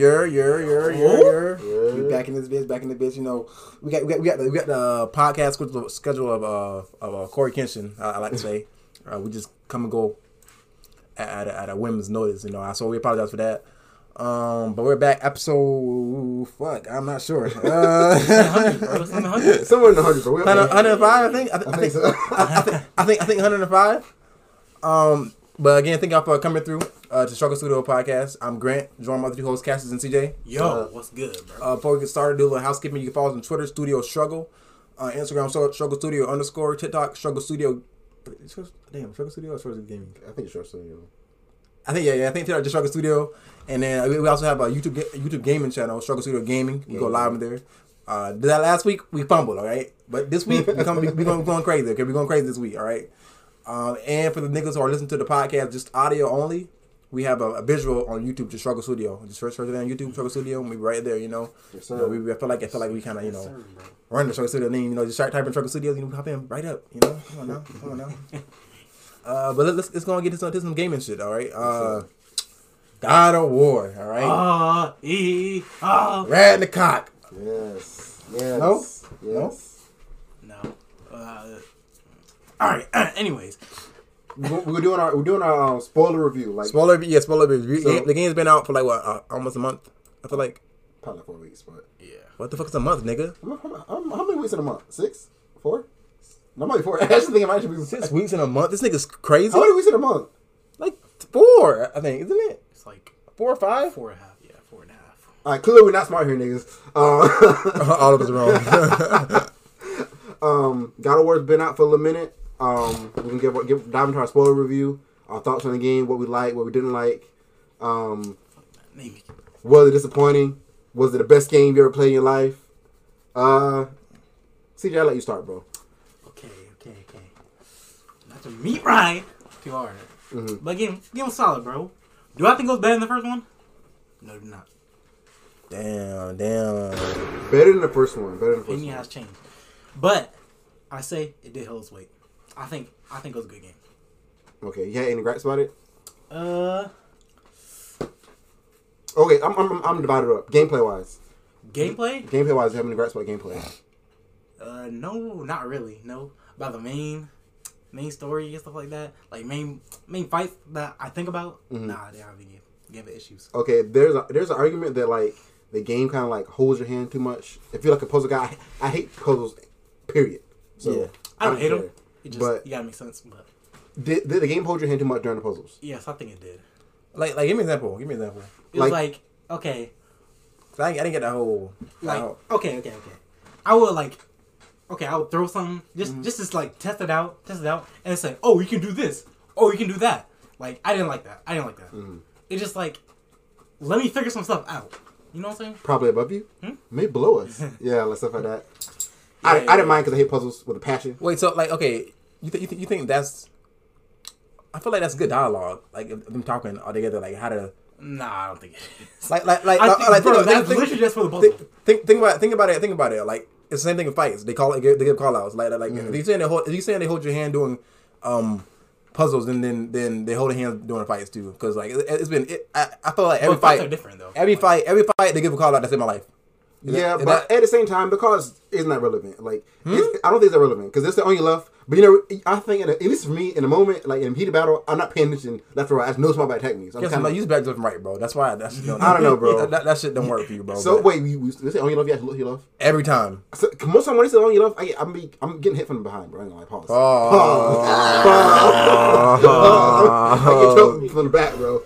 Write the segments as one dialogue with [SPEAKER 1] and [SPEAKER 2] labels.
[SPEAKER 1] We back in this bitch. You know, we got the podcast schedule of Corey Kenshin. I like to say, we just come and go at a whim's notice. You know, so we apologize for that. But we're back. Episode I'm not sure.
[SPEAKER 2] 100, bro. It's in the 100.
[SPEAKER 3] Somewhere in the 100, bro.
[SPEAKER 1] 105, I think. I think 105. But again, thank y'all for coming through to Struggle Studio Podcast. I'm Grant, joined by the two hosts, Cassius and CJ.
[SPEAKER 2] Yo, what's good, bro?
[SPEAKER 1] Before we get started, do a little housekeeping. You can follow us on Twitter, Studio Struggle, Instagram, Struggle Studio _, TikTok, Struggle Studio. Struggle Studio or Struggle Gaming?
[SPEAKER 3] I think it's Struggle Studio.
[SPEAKER 1] I think TikTok just Struggle Studio, and then we also have a YouTube gaming channel, Struggle Studio Gaming. You go live in there. That last week we fumbled, all right, but this week we're going crazy. Okay, we're going crazy this week, all right. And for the niggas who are listening to the podcast, just audio only, we have a visual on YouTube, just Struggle Studio. Just search it on YouTube, Struggle Studio, and we right there, you know.
[SPEAKER 3] Yes,
[SPEAKER 1] sir. You know, I feel like we kind of, you know, run the Struggle Studio name, you know, just start typing Struggle Studio, you know, hop in right up, you know. Come on now. But let's go and get into some gaming shit, all right. God of War, all right. Rat in the cock.
[SPEAKER 3] Yes.
[SPEAKER 1] No.
[SPEAKER 2] All right. Anyways,
[SPEAKER 3] we're doing our spoiler review. Like
[SPEAKER 1] spoiler review. So, the game's been out for like what, almost a month. I feel like
[SPEAKER 3] probably 4 weeks, but
[SPEAKER 2] yeah.
[SPEAKER 1] What the fuck is a month, nigga?
[SPEAKER 3] How many weeks in a month? 6? 4? No, might be 4. I actually think it might be
[SPEAKER 1] 6 weeks in a month. This nigga's crazy.
[SPEAKER 3] How many weeks in a month?
[SPEAKER 1] Like 4, I think, isn't it?
[SPEAKER 2] It's like
[SPEAKER 1] 4 or 5?
[SPEAKER 2] 4.5. Yeah, 4.5.
[SPEAKER 3] All right, clearly we're not smart here, niggas.
[SPEAKER 1] All of us are wrong.
[SPEAKER 3] God of War's been out for a little minute. We can dive into our spoiler review, our thoughts on the game, what we liked, what we didn't like. Was it disappointing? Was it the best game you ever played in your life? CJ, I'll let you start, bro.
[SPEAKER 2] Okay. Not to meet right too hard. Mm-hmm. But game was solid, bro. Do I think it was better than the first one? No, do not.
[SPEAKER 1] Damn.
[SPEAKER 3] Better than the first one.
[SPEAKER 2] Opinion has changed. But I say it did hold its weight. I think it was a good game.
[SPEAKER 3] Okay, you had any gripes about it? Okay, I'm divided up. Gameplay wise.
[SPEAKER 2] Gameplay?
[SPEAKER 3] Gameplay wise, you have any gripes about gameplay?
[SPEAKER 2] No, not really. No, about the main story and stuff like that. Like main fights that I think about. Mm-hmm. Nah, they don't have any gameplay issues.
[SPEAKER 3] Okay, there's an argument that like the game kind of like holds your hand too much. If you're like a puzzle guy, I hate puzzles. Period. So
[SPEAKER 2] yeah. I don't hate them. You gotta make sense. But
[SPEAKER 3] did the game hold your hand too much during the puzzles?
[SPEAKER 2] Yes, I think it did.
[SPEAKER 1] Like give me an example.
[SPEAKER 2] It was like okay.
[SPEAKER 1] I didn't get that whole.
[SPEAKER 2] Okay. I would throw something just to like test it out, and it's like, oh, you can do this, oh, you can do that. Like I didn't like that. Mm-hmm. It's just like, let me figure some stuff out. You know what I'm saying?
[SPEAKER 3] Probably above you, maybe below us. Yeah, like stuff like that. I didn't mind because I hate puzzles with a passion.
[SPEAKER 1] Wait, so like, okay, you think that's? I feel like that's good dialogue. Like them talking all together, like how to.
[SPEAKER 2] Nah, I don't think it is.
[SPEAKER 1] That's
[SPEAKER 2] literally just for the puzzle.
[SPEAKER 1] Think about it. Like it's the same thing with fights. They give call outs. Like if you saying they hold your hand doing puzzles, then they hold your hand doing fights too. Because like I feel like every fight
[SPEAKER 2] are different though.
[SPEAKER 1] Every fight they give a call out that's in my life.
[SPEAKER 3] But at the same time, because isn't that relevant? Like, I don't think it's relevant because it's the only left. But you know, I think at least for me, in the moment, like in heated battle, I'm not paying attention left or right. I just know it's my bad techniques.
[SPEAKER 1] I'm kind of use back left and right, bro. That's why that shit don't.
[SPEAKER 3] I don't know, bro.
[SPEAKER 1] that shit don't work for you, bro.
[SPEAKER 3] So wait, this the only love you have to look your love
[SPEAKER 1] every time.
[SPEAKER 3] So, most time when it's the only love, I'm getting hit from behind, bro. I ain't gonna pause. I get from the back, bro.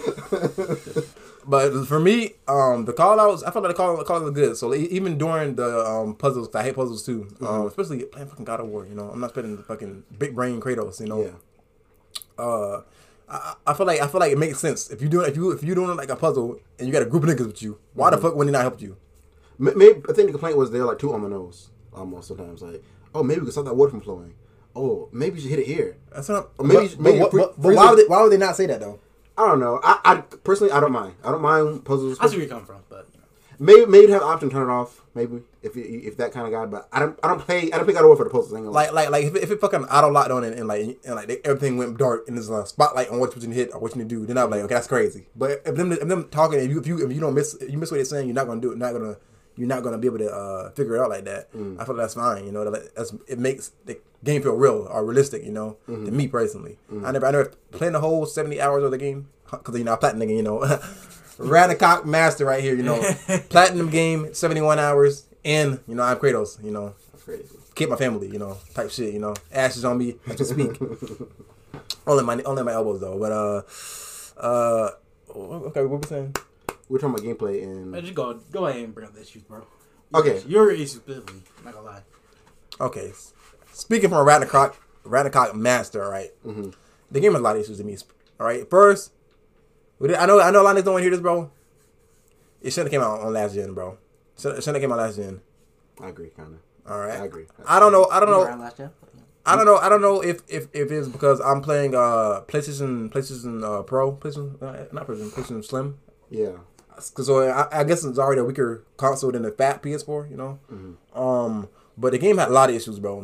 [SPEAKER 1] But for me, the call outs, I felt like the call outs were good. So even during the puzzles, I hate puzzles too. Especially playing fucking God of War. You know, I'm not spending the fucking big brain Kratos. You know. Yeah. I feel like it makes sense if you're doing like a puzzle and you got a group of niggas with you. Why the fuck wouldn't he not help you?
[SPEAKER 3] Maybe I think the complaint was they're like too on the nose almost sometimes. Like, oh, maybe we can stop that water from flowing. Oh, maybe you should hit it here.
[SPEAKER 1] That's not.
[SPEAKER 3] But
[SPEAKER 1] why would they not say that though?
[SPEAKER 3] I don't know. I personally, I don't mind. I don't mind puzzles.
[SPEAKER 2] I see where you're coming from, but
[SPEAKER 3] maybe have the option to turn it off. Maybe if that kind of guy. But I don't play God of War for the posters.
[SPEAKER 1] Like if it fucking auto locked on and everything went dark and there's a spotlight on what you can hit or what you need to do, then I'm like, okay, that's crazy. But if them talking, if you don't miss what they're saying, you're not gonna do it. You're not gonna be able to figure it out like that. I feel like that's fine. You know, it makes the game feel real or realistic. You know, to me personally, I never played the whole 70 hours of the game because I platinum nigga. You know. Radicock master right here, you know. Platinum game, 71 hours, and I'm Kratos, you know.
[SPEAKER 3] That's crazy.
[SPEAKER 1] Keep my family, you know, type shit, you know. Ashes on me, I can speak. only my elbows though, but okay, what we saying?
[SPEAKER 3] We're talking about gameplay and.
[SPEAKER 2] Just go ahead and bring up the issues, bro.
[SPEAKER 3] Okay,
[SPEAKER 2] your issues specifically. I'm not gonna lie.
[SPEAKER 1] Okay, speaking from a Radicock master, right? The game has a lot of issues to me. All right, first. I know a lot of niggas don't want to hear this, bro. It shouldn't have came out on last gen, bro. It shouldn't have came out last gen.
[SPEAKER 3] I agree, kind of.
[SPEAKER 1] All right.
[SPEAKER 3] I agree.
[SPEAKER 1] I don't know. I don't know if it's because I'm playing PlayStation Pro, PlayStation Slim.
[SPEAKER 3] Yeah.
[SPEAKER 1] So I guess it's already a weaker console than the fat PS4, you know. But the game had a lot of issues, bro.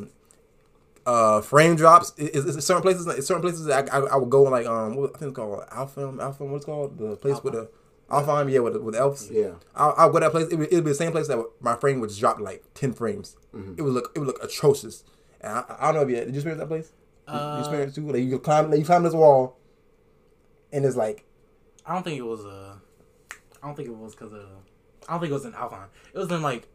[SPEAKER 1] Frame drops. Is certain places that I would go and like what I think it's called Alpha. What's it called? The place with the Alpha, yeah, with the elves.
[SPEAKER 3] Yeah.
[SPEAKER 1] I'll go to that place. It would be the same place that my frame would just drop like 10 frames. It would look atrocious. And I don't know if did you experience that place? You experienced too? Like you climb this wall, and it's like
[SPEAKER 2] I don't think it was because of. I don't think it was in Alpha. It was in like.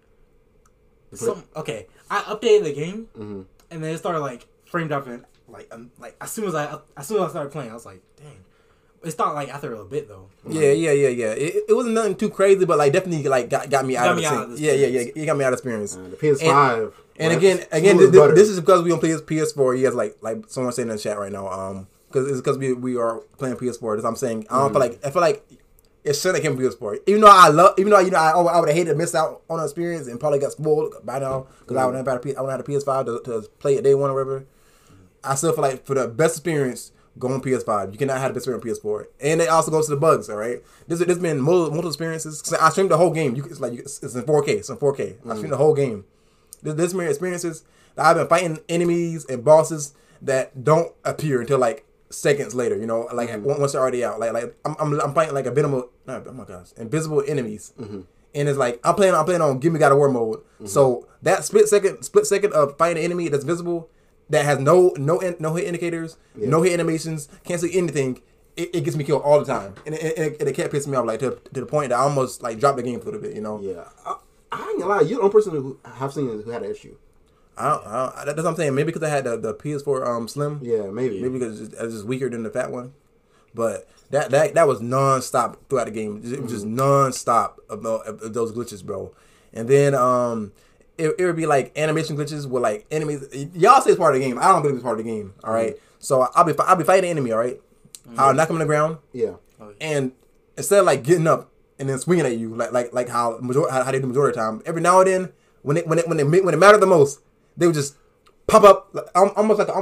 [SPEAKER 2] Okay, I updated the game. And then it started like frame dropping like as soon as I started playing, I was like, dang. It started like after a bit though.
[SPEAKER 1] Yeah. It wasn't nothing too crazy, but like definitely like got me out of the experience. Yeah. It got me out of experience.
[SPEAKER 3] The PS5.
[SPEAKER 1] And again, this is because we on PS4. You guys like someone saying in the chat right now. Because we are playing PS4. That's what I'm saying. I feel like it shouldn't have came PS4. Even though I would have hated to miss out on the experience and probably got spoiled by now because I would have had a PS5 to play it day one or whatever. I still feel like for the best experience, go on PS5. You cannot have the best experience on PS4. And it also goes to the bugs. All right, there's been multiple experiences. I streamed the whole game. It's in 4K. It's in 4K. I streamed the whole game. There's been experiences that I've been fighting enemies and bosses that don't appear until like seconds later, you know, like once they're already out. Like I'm fighting like invisible enemies, and it's like I'm playing on Give Me God of War mode. So that split second of fighting an enemy that's visible, that has no hit indicators, no hit animations, can't see anything. It gets me killed all the time, and it kept pissing me off like to the point that I almost like dropped the game for a little bit, you know.
[SPEAKER 3] Yeah, I ain't gonna lie, you're the only person who have seen who had an issue.
[SPEAKER 1] That's what I'm saying. Maybe because I had the PS4 Slim.
[SPEAKER 3] Yeah, maybe
[SPEAKER 1] because it's just weaker than the fat one. But that was non-stop throughout the game. It was just non-stop of those glitches, bro. And then it would be like animation glitches with like enemies. Y'all say it's part of the game. I don't believe it's part of the game. All right. So I'll be fighting an enemy. All right. I'll knock him on the ground.
[SPEAKER 3] Yeah.
[SPEAKER 1] And instead of like getting up and then swinging at you like how they do majority of the time, every now and then when it mattered the most, they would just pop up almost like a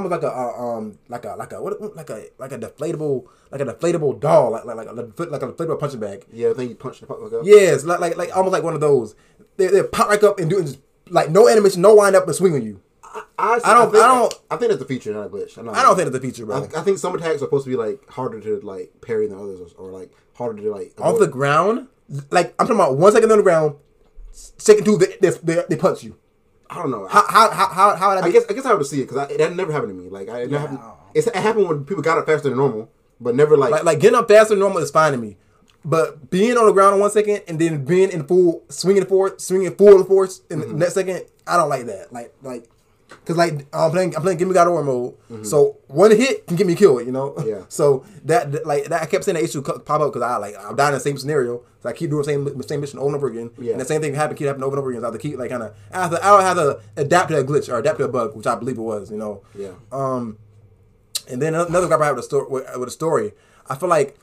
[SPEAKER 1] deflatable doll, like a deflatable punching bag.
[SPEAKER 3] Yeah, I think you punch the pop back up.
[SPEAKER 1] Yes, like almost like one of those. They pop right up and do it, just like no animation, no wind up and swing on you.
[SPEAKER 3] I think that's a feature, not a glitch.
[SPEAKER 1] I don't think it's a feature, bro.
[SPEAKER 3] I think some attacks are supposed to be like harder to like parry than others, or like harder to like
[SPEAKER 1] off the ground. Like I'm talking about 1 second on the ground, second two they punch you.
[SPEAKER 3] I don't know.
[SPEAKER 1] How
[SPEAKER 3] I guess I would see it because that never happened to me. Like it happened when people got up faster than normal, but never like
[SPEAKER 1] getting up faster than normal is fine to me. But being on the ground in 1 second and then being in full swinging full force in the next second, I don't like that. Like because like I'm playing Give Me God of War mode, so one hit can get me killed. You know.
[SPEAKER 3] Yeah.
[SPEAKER 1] So that I kept saying the issue pop up because I'm dying in the same scenario. So I keep doing the same mission over and over again. Yeah. And the same thing keep happening over and over again. So I have to keep like kind of I have to adapt to a glitch or adapt to a bug, which I believe it was. You know.
[SPEAKER 3] Yeah.
[SPEAKER 1] And then another gripe I have with a story. I feel like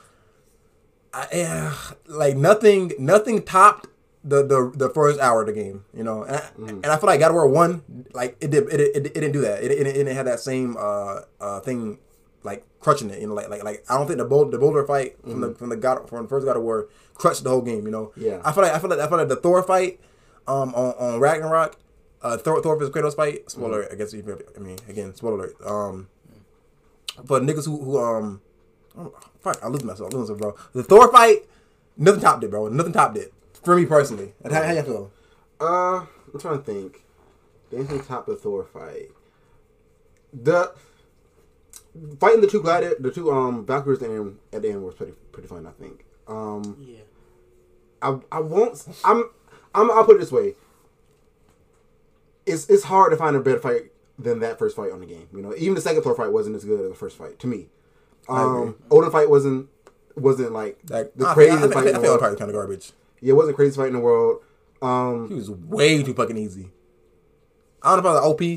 [SPEAKER 1] nothing topped the first hour of the game, you know, and I feel like God of War 1, like it didn't do that. It didn't have that same thing like crushing it. You know, like I don't think the Boulder fight from the first God of War crushed the whole game. You know.
[SPEAKER 3] Yeah.
[SPEAKER 1] I feel like the Thor fight on Ragnarok, Thor vs Kratos fight. Spoiler alert, I guess. Again, spoiler alert. But niggas who fuck, I lose myself, bro. The Thor fight, nothing topped it, bro. Nothing topped it for me personally. How you feel?
[SPEAKER 3] I'm trying to think. Anything top the Thor fight? The fighting the two Valkyries at the end was pretty fun. I think.
[SPEAKER 2] Yeah.
[SPEAKER 3] I won't. I'll put it this way. It's hard to find a better fight than that first fight on the game. You know, even the second Thor fight wasn't as good as the first fight to me. Odin fight wasn't like the craziest fight in the world.
[SPEAKER 1] I feel kind of garbage.
[SPEAKER 3] Yeah, it wasn't the craziest fight in the world.
[SPEAKER 1] He was way too fucking easy. I don't know about the OP.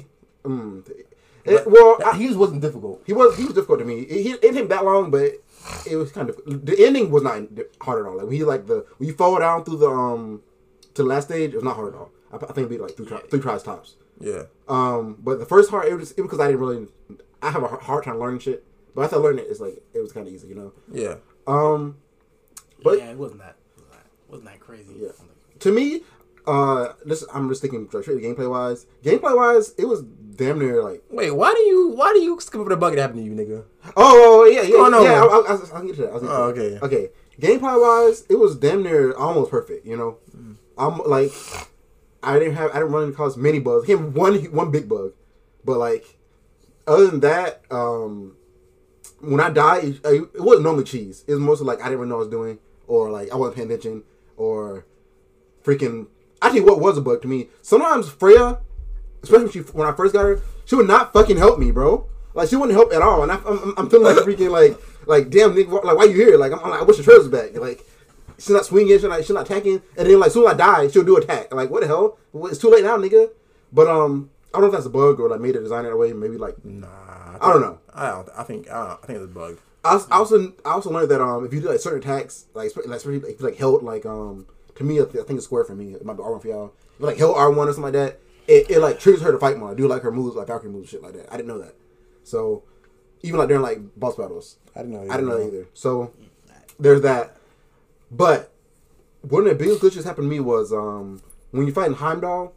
[SPEAKER 1] He just wasn't difficult.
[SPEAKER 3] He was difficult to me. It didn't take that long, but it was kind of the ending was not hard at all. Like when you fall down through the to the last stage, it was not hard at all. I think it'd be like three tries tops.
[SPEAKER 1] Yeah.
[SPEAKER 3] But the first part, it was because I have a hard time learning shit. But after I learned it, it was kind of easy, you know.
[SPEAKER 1] Yeah.
[SPEAKER 3] But
[SPEAKER 2] yeah, it wasn't that crazy.
[SPEAKER 3] Yeah. To me, I'm just thinking straight gameplay wise. Gameplay wise, it was damn near like.
[SPEAKER 1] Wait, why do you skip over the bug that happened to you, nigga?
[SPEAKER 3] Oh yeah. I'll get to that.
[SPEAKER 1] Okay.
[SPEAKER 3] Okay. Gameplay wise, it was damn near almost perfect. You know, I'm like, I didn't run across many bugs. Came one big bug, but like, other than that, when I died, it wasn't normally cheese. It was mostly like I didn't really know what I was doing, or like I wasn't paying attention, or freaking. I think what was a bug to me. Sometimes Freya, especially when I first got her, she would not fucking help me, bro. Like she wouldn't help at all, and I'm feeling like freaking like damn nigga, like why you here? Like I'm like I wish the treasures back. Like she's not swinging, she's not attacking, and then like as soon as I die, she'll do attack. Like what the hell? Well, it's too late now, nigga. But I don't know if that's a bug or like made a design that way. Maybe like
[SPEAKER 1] Nah.
[SPEAKER 3] I don't know.
[SPEAKER 1] I think it's a bug.
[SPEAKER 3] I also learned that if you do like certain attacks, like especially if you like held like to me I think it's square for me. It might be R1 for y'all. If you like held R1 or something like that, it like triggers her to fight more. I do like her moves, like Valkyrie moves, shit like that. I didn't know that. So even like during like boss battles,
[SPEAKER 1] I didn't know
[SPEAKER 3] that either. So there's that. But one of the biggest glitches happened to me was when you fight in Heimdall.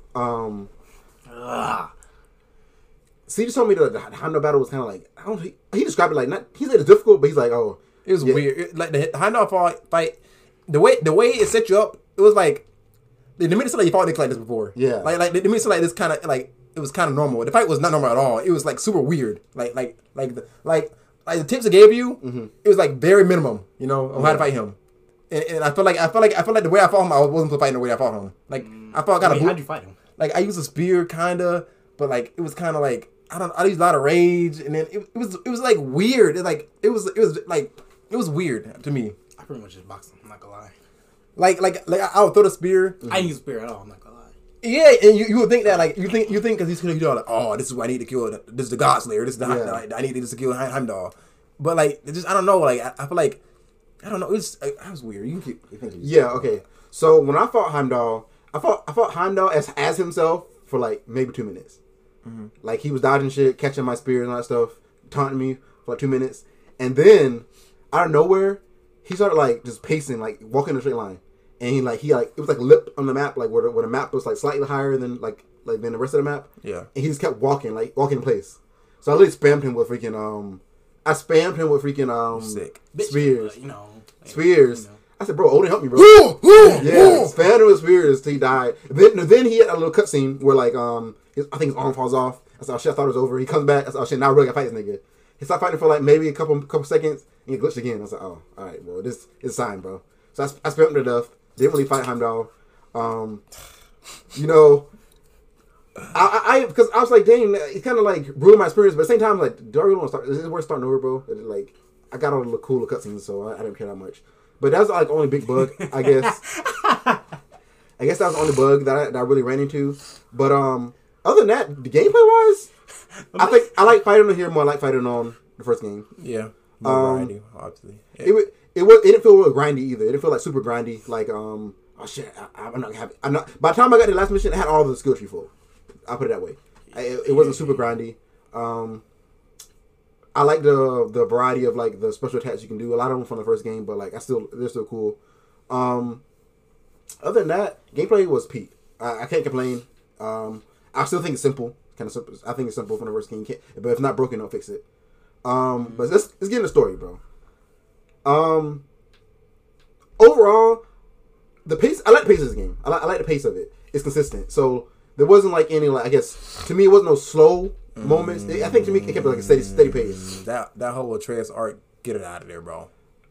[SPEAKER 3] See, he just told me that the Heimdall battle was kind of like he described it like not. He said it's difficult, but he's like, oh,
[SPEAKER 1] it was weird. Like the Heimdall fight, the way it set you up, it was like they made it sound like you fought Nick like this before.
[SPEAKER 3] Yeah,
[SPEAKER 1] like they made it sound like this kind of like it was kind of normal. The fight was not normal at all. It was like super weird. Like the tips they gave you, it was like very minimum. You know, on how to fight him. And I feel like the way I fought him, I wasn't fighting the way I fought him. Like I felt kind of.
[SPEAKER 2] How'd you fight him?
[SPEAKER 1] Like I used a spear, kinda, but like it was kind of like I used a lot of rage, and then it was like weird. It was weird to me.
[SPEAKER 2] I pretty much just boxed him. I'm not gonna lie.
[SPEAKER 1] Like I would throw the spear.
[SPEAKER 2] I didn't use spear at all. I'm not gonna lie.
[SPEAKER 1] Yeah, and you would think that like you think because he's gonna do like, oh, this is what I need to kill. This is the God Slayer. This is the I need this to kill Heimdall. But like it just I don't know. Like I feel like I don't know. It was weird. You can keep
[SPEAKER 3] yeah. Okay. So when I fought Heimdall, I fought Heimdall as himself for like maybe 2 minutes. Mm-hmm. Like he was dodging shit, catching my spear and all that stuff, taunting me for like 2 minutes, and then out of nowhere, he started like just pacing, like walking in a straight line, and he it was like a lip on the map, like where the map was like slightly higher than than the rest of the map.
[SPEAKER 1] Yeah. And
[SPEAKER 3] he just kept walking in place. So I literally spammed him with freaking
[SPEAKER 1] sick
[SPEAKER 3] spears.
[SPEAKER 2] You know,
[SPEAKER 3] spears.
[SPEAKER 2] You know.
[SPEAKER 3] I said, bro, Odin, help me, bro.
[SPEAKER 1] Yeah,
[SPEAKER 3] spammed him with spears till he died. Then he had a little cutscene where like I think his arm falls off. I said, oh shit, I thought it was over. He comes back. I said, oh shit, now I really gotta fight this nigga. He stopped fighting for like maybe a couple seconds and he glitched again. I was like, oh, all right, bro, this is a sign, bro. So I spammed him to death. Didn't really fight Heimdall. You know, because I was like, dang, it kind of like ruined my experience. But at the same time, like, do I really want to start? Is it worth starting over, bro? Like, I got all the cool cutscenes, so I didn't care that much. But that's like only big bug, I guess. I guess that was the only bug that I really ran into. But other than that, the gameplay wise, I think I like fighting on here more. I like fighting on the first game.
[SPEAKER 1] Yeah, more grinding, obviously. Yeah.
[SPEAKER 3] It didn't feel real grindy either. It didn't feel like super grindy. Like oh shit, I'm not happy. I'm not. By the time I got to the last mission, I had all the skill tree full. I'll put it that way. It wasn't super grindy. I like the variety of like the special attacks you can do. A lot of them from the first game, but like they're still cool. Other than that, gameplay was peak. I can't complain. I still think it's simple, kind of simple. I think it's simple from the first game, but if not broken, don't fix it. But let's get into the story, bro. Overall, the pace. I like the pace of this game. I like the pace of it. It's consistent. So there wasn't like any like I guess to me it wasn't no slow moments. I think to me it kept like a steady pace.
[SPEAKER 1] That whole Atreus arc, get it out of there, bro.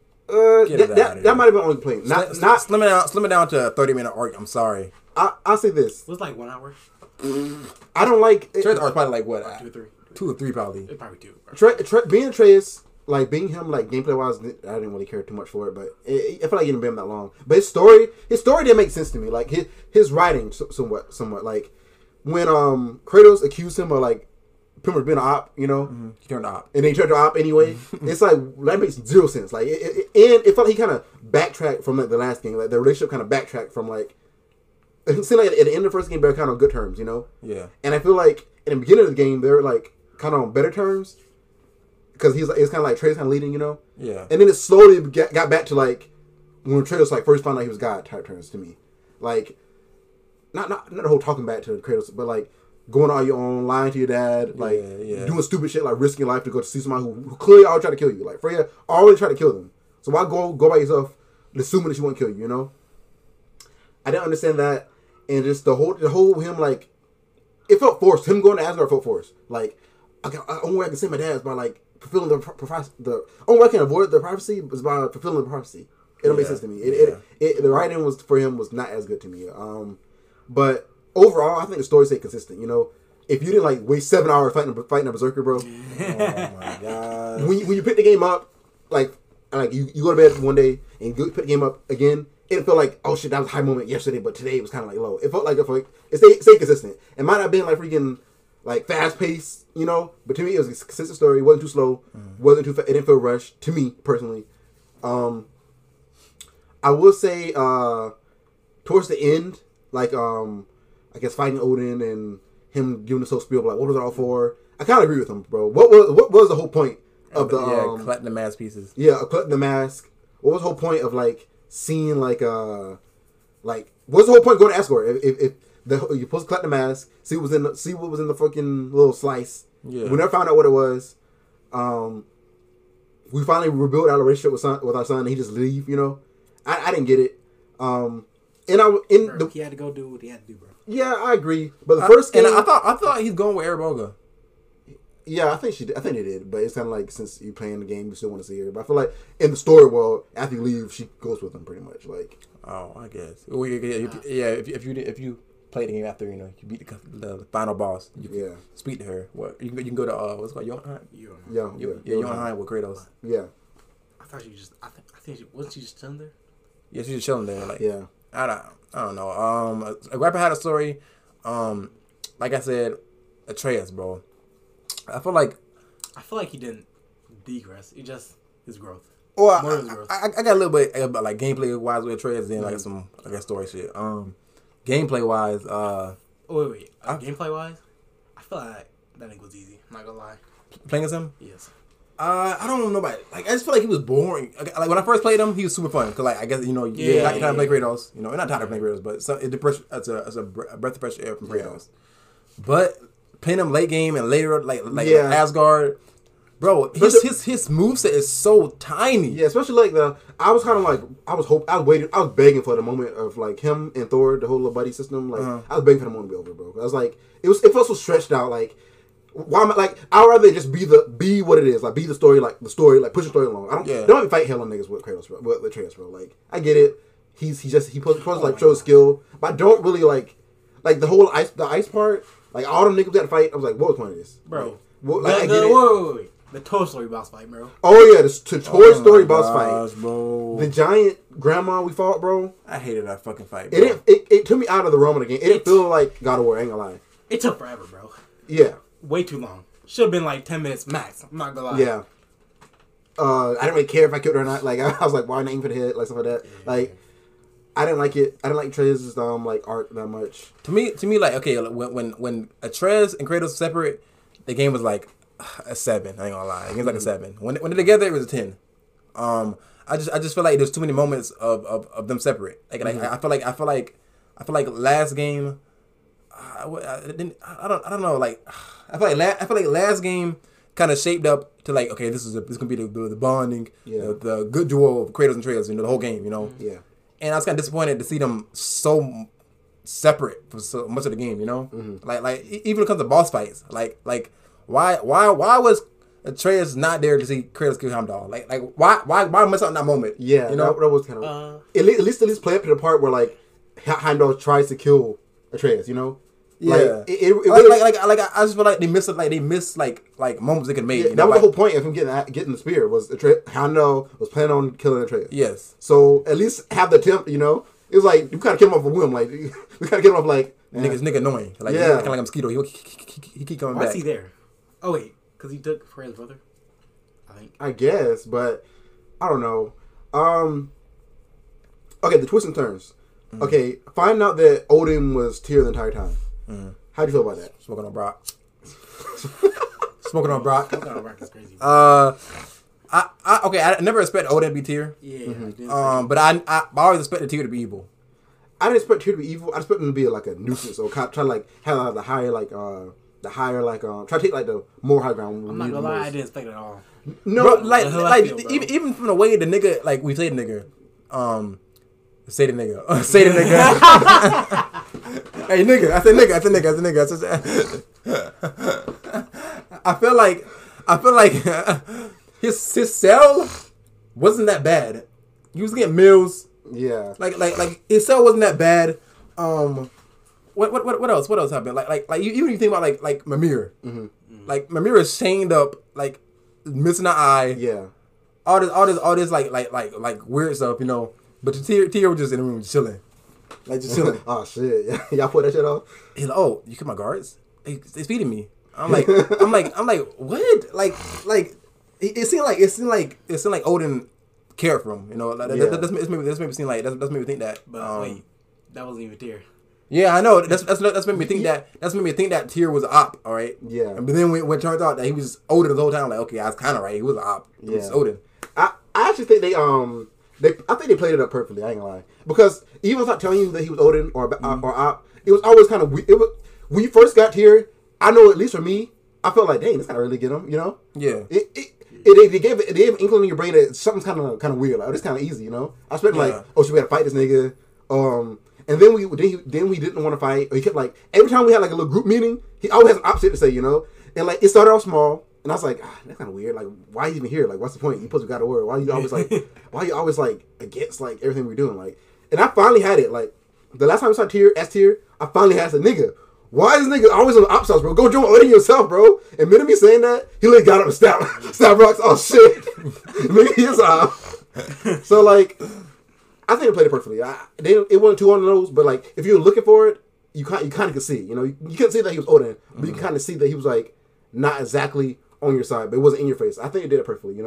[SPEAKER 3] That might have been only playing.
[SPEAKER 1] Slim it down to a 30-minute arc. I'm sorry.
[SPEAKER 3] I'll say this.
[SPEAKER 2] It was like 1 hour.
[SPEAKER 3] I don't like
[SPEAKER 1] Atreus arc probably like what
[SPEAKER 2] 2 or 3.
[SPEAKER 1] 2 or 3 probably.
[SPEAKER 2] It probably 2.
[SPEAKER 3] Being Atreus, like being him, like gameplay wise, I didn't really care too much for it, but I feel like he didn't been that long. But his story didn't make sense to me. Like his writing, somewhat. Like when Kratos accused him of like pretty much being an op, you know,
[SPEAKER 1] He turned op,
[SPEAKER 3] and then he turned to op anyway. It's like that makes zero sense. Like and it felt like he kind of backtracked from like the last game. Like the relationship kind of backtracked from like. It seemed like at the end of the first game they were kind of on good terms, you know.
[SPEAKER 1] Yeah.
[SPEAKER 3] And I feel like in the beginning of the game they were like kind of on better terms. Because it's kind of like Atreus kind of leading, you know?
[SPEAKER 1] Yeah.
[SPEAKER 3] And then it slowly got back to like when Atreus like first found out he was God type turns to me. Like, not the whole talking back to Kratos, but like going on your own, lying to your dad, like doing stupid shit, like risking your life to go to see somebody who clearly already tried to kill you. Like Freya already tried to kill them. So why go by yourself assuming that she won't kill you, you know? I didn't understand that. And just the whole him like, it felt forced. Him going to Asgard felt forced. Like, only way I can save my dad is by like fulfilling the only way I can avoid the prophecy is by fulfilling the prophecy. It don't make sense to me. The writing for him was not as good to me. But overall, I think the story stayed consistent. You know, if you didn't like waste 7 hours fighting a berserker, bro.
[SPEAKER 1] Oh my god.
[SPEAKER 3] When you pick the game up, like you go to bed one day and you pick the game up again. It felt like, oh shit, that was a high moment yesterday, but today it was kind of like low. It felt like it stayed consistent. It might not have been like freaking like fast paced, you know, but to me it was a consistent story. It wasn't too slow, wasn't too it didn't feel rushed to me personally. I will say towards the end, like I guess fighting Odin and him giving the soul spiel, like what was it all for? I kind of agree with him, bro. What was the whole point of the
[SPEAKER 1] collecting the mask pieces?
[SPEAKER 3] Yeah, collecting the mask. What was the whole point of like seeing like what's the whole point of going to Asgard if you're supposed to collect the mask, see what was in the fucking little slice.
[SPEAKER 1] Yeah.
[SPEAKER 3] We never found out what it was. We finally rebuilt our relationship with our son, and he just leave. You know, I didn't get it.
[SPEAKER 2] He had to go do what he had to do, bro.
[SPEAKER 3] Yeah, I agree. But the first game,
[SPEAKER 1] and I thought he's going with Araboga.
[SPEAKER 3] Yeah, I think they did, but it's kind of like since you're playing the game, you still want to see her. But I feel like in the story world, after you leave, she goes with him pretty much. Like,
[SPEAKER 1] oh, I guess. Well, if you play the game after you beat the final boss, you can speak to her. What you can go to what's it called Jotunheim? Jotunheim with Kratos.
[SPEAKER 3] Yeah.
[SPEAKER 2] I thought wasn't she just chilling there?
[SPEAKER 1] Yeah, she's just chilling there. Like,
[SPEAKER 3] yeah.
[SPEAKER 1] I don't know. Agrippa had a story. Like I said, Atreus, bro. I feel like
[SPEAKER 2] he didn't degress. It just his growth.
[SPEAKER 1] Well, I got a little bit about like gameplay wise with Atreus and like some story shit. Gameplay wise,
[SPEAKER 2] gameplay wise, I feel like that nigga was easy. I'm not gonna lie.
[SPEAKER 1] Playing as him?
[SPEAKER 2] Yes.
[SPEAKER 1] I don't know about like I just feel like he was boring. Like when I first played him, he was super fun because like I guess not tired to play Kratos. Not tired of playing Kratos, but it's a breath of fresh air from Kratos. But playing him late game and later like Asgard, bro, his moveset is so tiny.
[SPEAKER 3] Yeah, especially like I was begging for the moment of like him and Thor, the whole little buddy system. Like I was begging for the moment to be over, bro. I was like, it felt so stretched out. Like, why am I like? I'd rather just be what it is. Like, be the story, like push the story along. Don't even fight hell on niggas with Kratos, bro. With Atreus, bro. Like, I get it. He supposed to like show his skill, but I don't really like the whole ice part. Like all them niggas got to fight. I was like, what was the point of this,
[SPEAKER 2] bro?
[SPEAKER 3] I get it.
[SPEAKER 2] Wait. The Toy Story boss fight, bro.
[SPEAKER 3] Oh yeah, the Toy Story boss fight,
[SPEAKER 1] bro.
[SPEAKER 3] The giant grandma we fought, bro.
[SPEAKER 1] I hated that fucking fight, bro.
[SPEAKER 3] It took me out of the realm of the game. It didn't feel like God of War. I ain't gonna lie.
[SPEAKER 2] It took forever, bro.
[SPEAKER 3] Yeah.
[SPEAKER 2] Way too long. Should have been like 10 minutes max. I'm not gonna lie.
[SPEAKER 3] Yeah. I didn't really care if I killed her or not. Like I was like, why not aim for the head, like stuff like that. Yeah. Like I didn't like it. I didn't like Atreus' like arc that much.
[SPEAKER 1] To me, like okay, when Atreus and Kratos separate, the game was like a 7. I ain't gonna lie. It's like a 7. When they're together, it was a 10. I just feel like there's too many moments of them separate. I feel like last game. I don't know. Like I feel like last game kind of shaped up to like, okay, this gonna be the bonding, the good duo of Kratos and Atreus, the whole game,
[SPEAKER 3] Yeah.
[SPEAKER 1] And I was kind of disappointed to see them so separate for so much of the game, Like even when it comes to boss fights, like why was Atreus not there to see Kratos kill Heimdall? Like why miss out on that moment?
[SPEAKER 3] Yeah, that was kind of at least play up to the part where like Heimdall tries to kill Atreus,
[SPEAKER 1] Yeah,
[SPEAKER 3] like, I
[SPEAKER 1] just feel like they missed moments they could make.
[SPEAKER 3] Yeah, that was the whole point of him getting the spear was Heimdall was planning on killing Atreus.
[SPEAKER 1] Yes,
[SPEAKER 3] so at least have the attempt. It was like you kind of kill him off a whim. Like we kind of kill him off like
[SPEAKER 1] nigga annoying. Like
[SPEAKER 3] yeah,
[SPEAKER 1] kind of like a mosquito. He keep coming back.
[SPEAKER 2] Why is he there? Oh wait, because he took Freya's brother.
[SPEAKER 3] I guess, but I don't know. Okay, the twists and turns. Mm-hmm. Okay, find out that Odin was Tyr the entire time. Mm-hmm. How do you feel about that?
[SPEAKER 1] Smoking on Brock. Smoking on Brock.
[SPEAKER 2] Smoking on Brock is crazy.
[SPEAKER 1] I never expected Odin to be Tyr.
[SPEAKER 2] Yeah.
[SPEAKER 1] Mm-hmm. But I always expected Tyr to be evil.
[SPEAKER 3] I didn't expect Tyr to be evil. I expected him to be like a nuisance or try to like have the higher try to take like the more high ground.
[SPEAKER 2] I'm not gonna lie, I didn't expect it at all.
[SPEAKER 3] No,
[SPEAKER 1] bro, even from the way the nigga, like we say the nigga, say the nigga, say the nigga. Hey nigga, I said nigga. I feel like his cell wasn't that bad. He was getting meals.
[SPEAKER 3] Yeah.
[SPEAKER 1] Like his cell wasn't that bad. What else? What else happened? Like even you think about like Mimir. Mm-hmm. Like Mimir is chained up, like missing an eye.
[SPEAKER 3] Yeah.
[SPEAKER 1] All this like weird stuff, But Tyr was just in the room chilling. Like just chilling.
[SPEAKER 3] Oh shit! Y'all put that shit off.
[SPEAKER 1] He's like, oh, you kill my guards? They feeding me. I'm like, what? Like it seemed like Odin cared for him. That's made me seem like that's made me think that.
[SPEAKER 2] But wait, that wasn't even Tyr.
[SPEAKER 1] Yeah, I know. That's made me think that. That's made me think that Tyr was an op. All right.
[SPEAKER 3] Yeah.
[SPEAKER 1] But then when it turns out that he was Odin the whole time, like, okay, I was kind of right. He was an op. He was Odin.
[SPEAKER 3] I actually think I think they played it up perfectly. I ain't gonna lie, because even without telling you that he was Odin or op, it was always kind of weird. When you first got here, I know at least for me, I felt like, dang, this kind of really get him.
[SPEAKER 1] Yeah.
[SPEAKER 3] They gave an inkling in your brain that something's kind of weird. Like, oh, this kind of easy. I expected like, oh, so we had to fight this nigga. And then we didn't want to fight. Or he kept like every time we had like a little group meeting, he always has an opposite to say. And like it started off small. And I was like, that's kind of weird. Like, why are you even here? Like, what's the point? You supposed to got to work. Why are you always like against like everything we're doing? Like, and I finally had it. Like, the last time I saw S tier, I finally had the nigga. Why is this nigga always on the opposite, bro? Go join Odin yourself, bro. And minute me saying that, he like got up and stab rocks. Oh shit, nigga, he's off. So like, I think they played it perfectly. It wasn't too on the nose, but like, if you're looking for it, you kind of could see. You couldn't see that he was Odin, but you can kind of see that he was like not exactly on your side, but it wasn't in your face. I think it did it perfectly,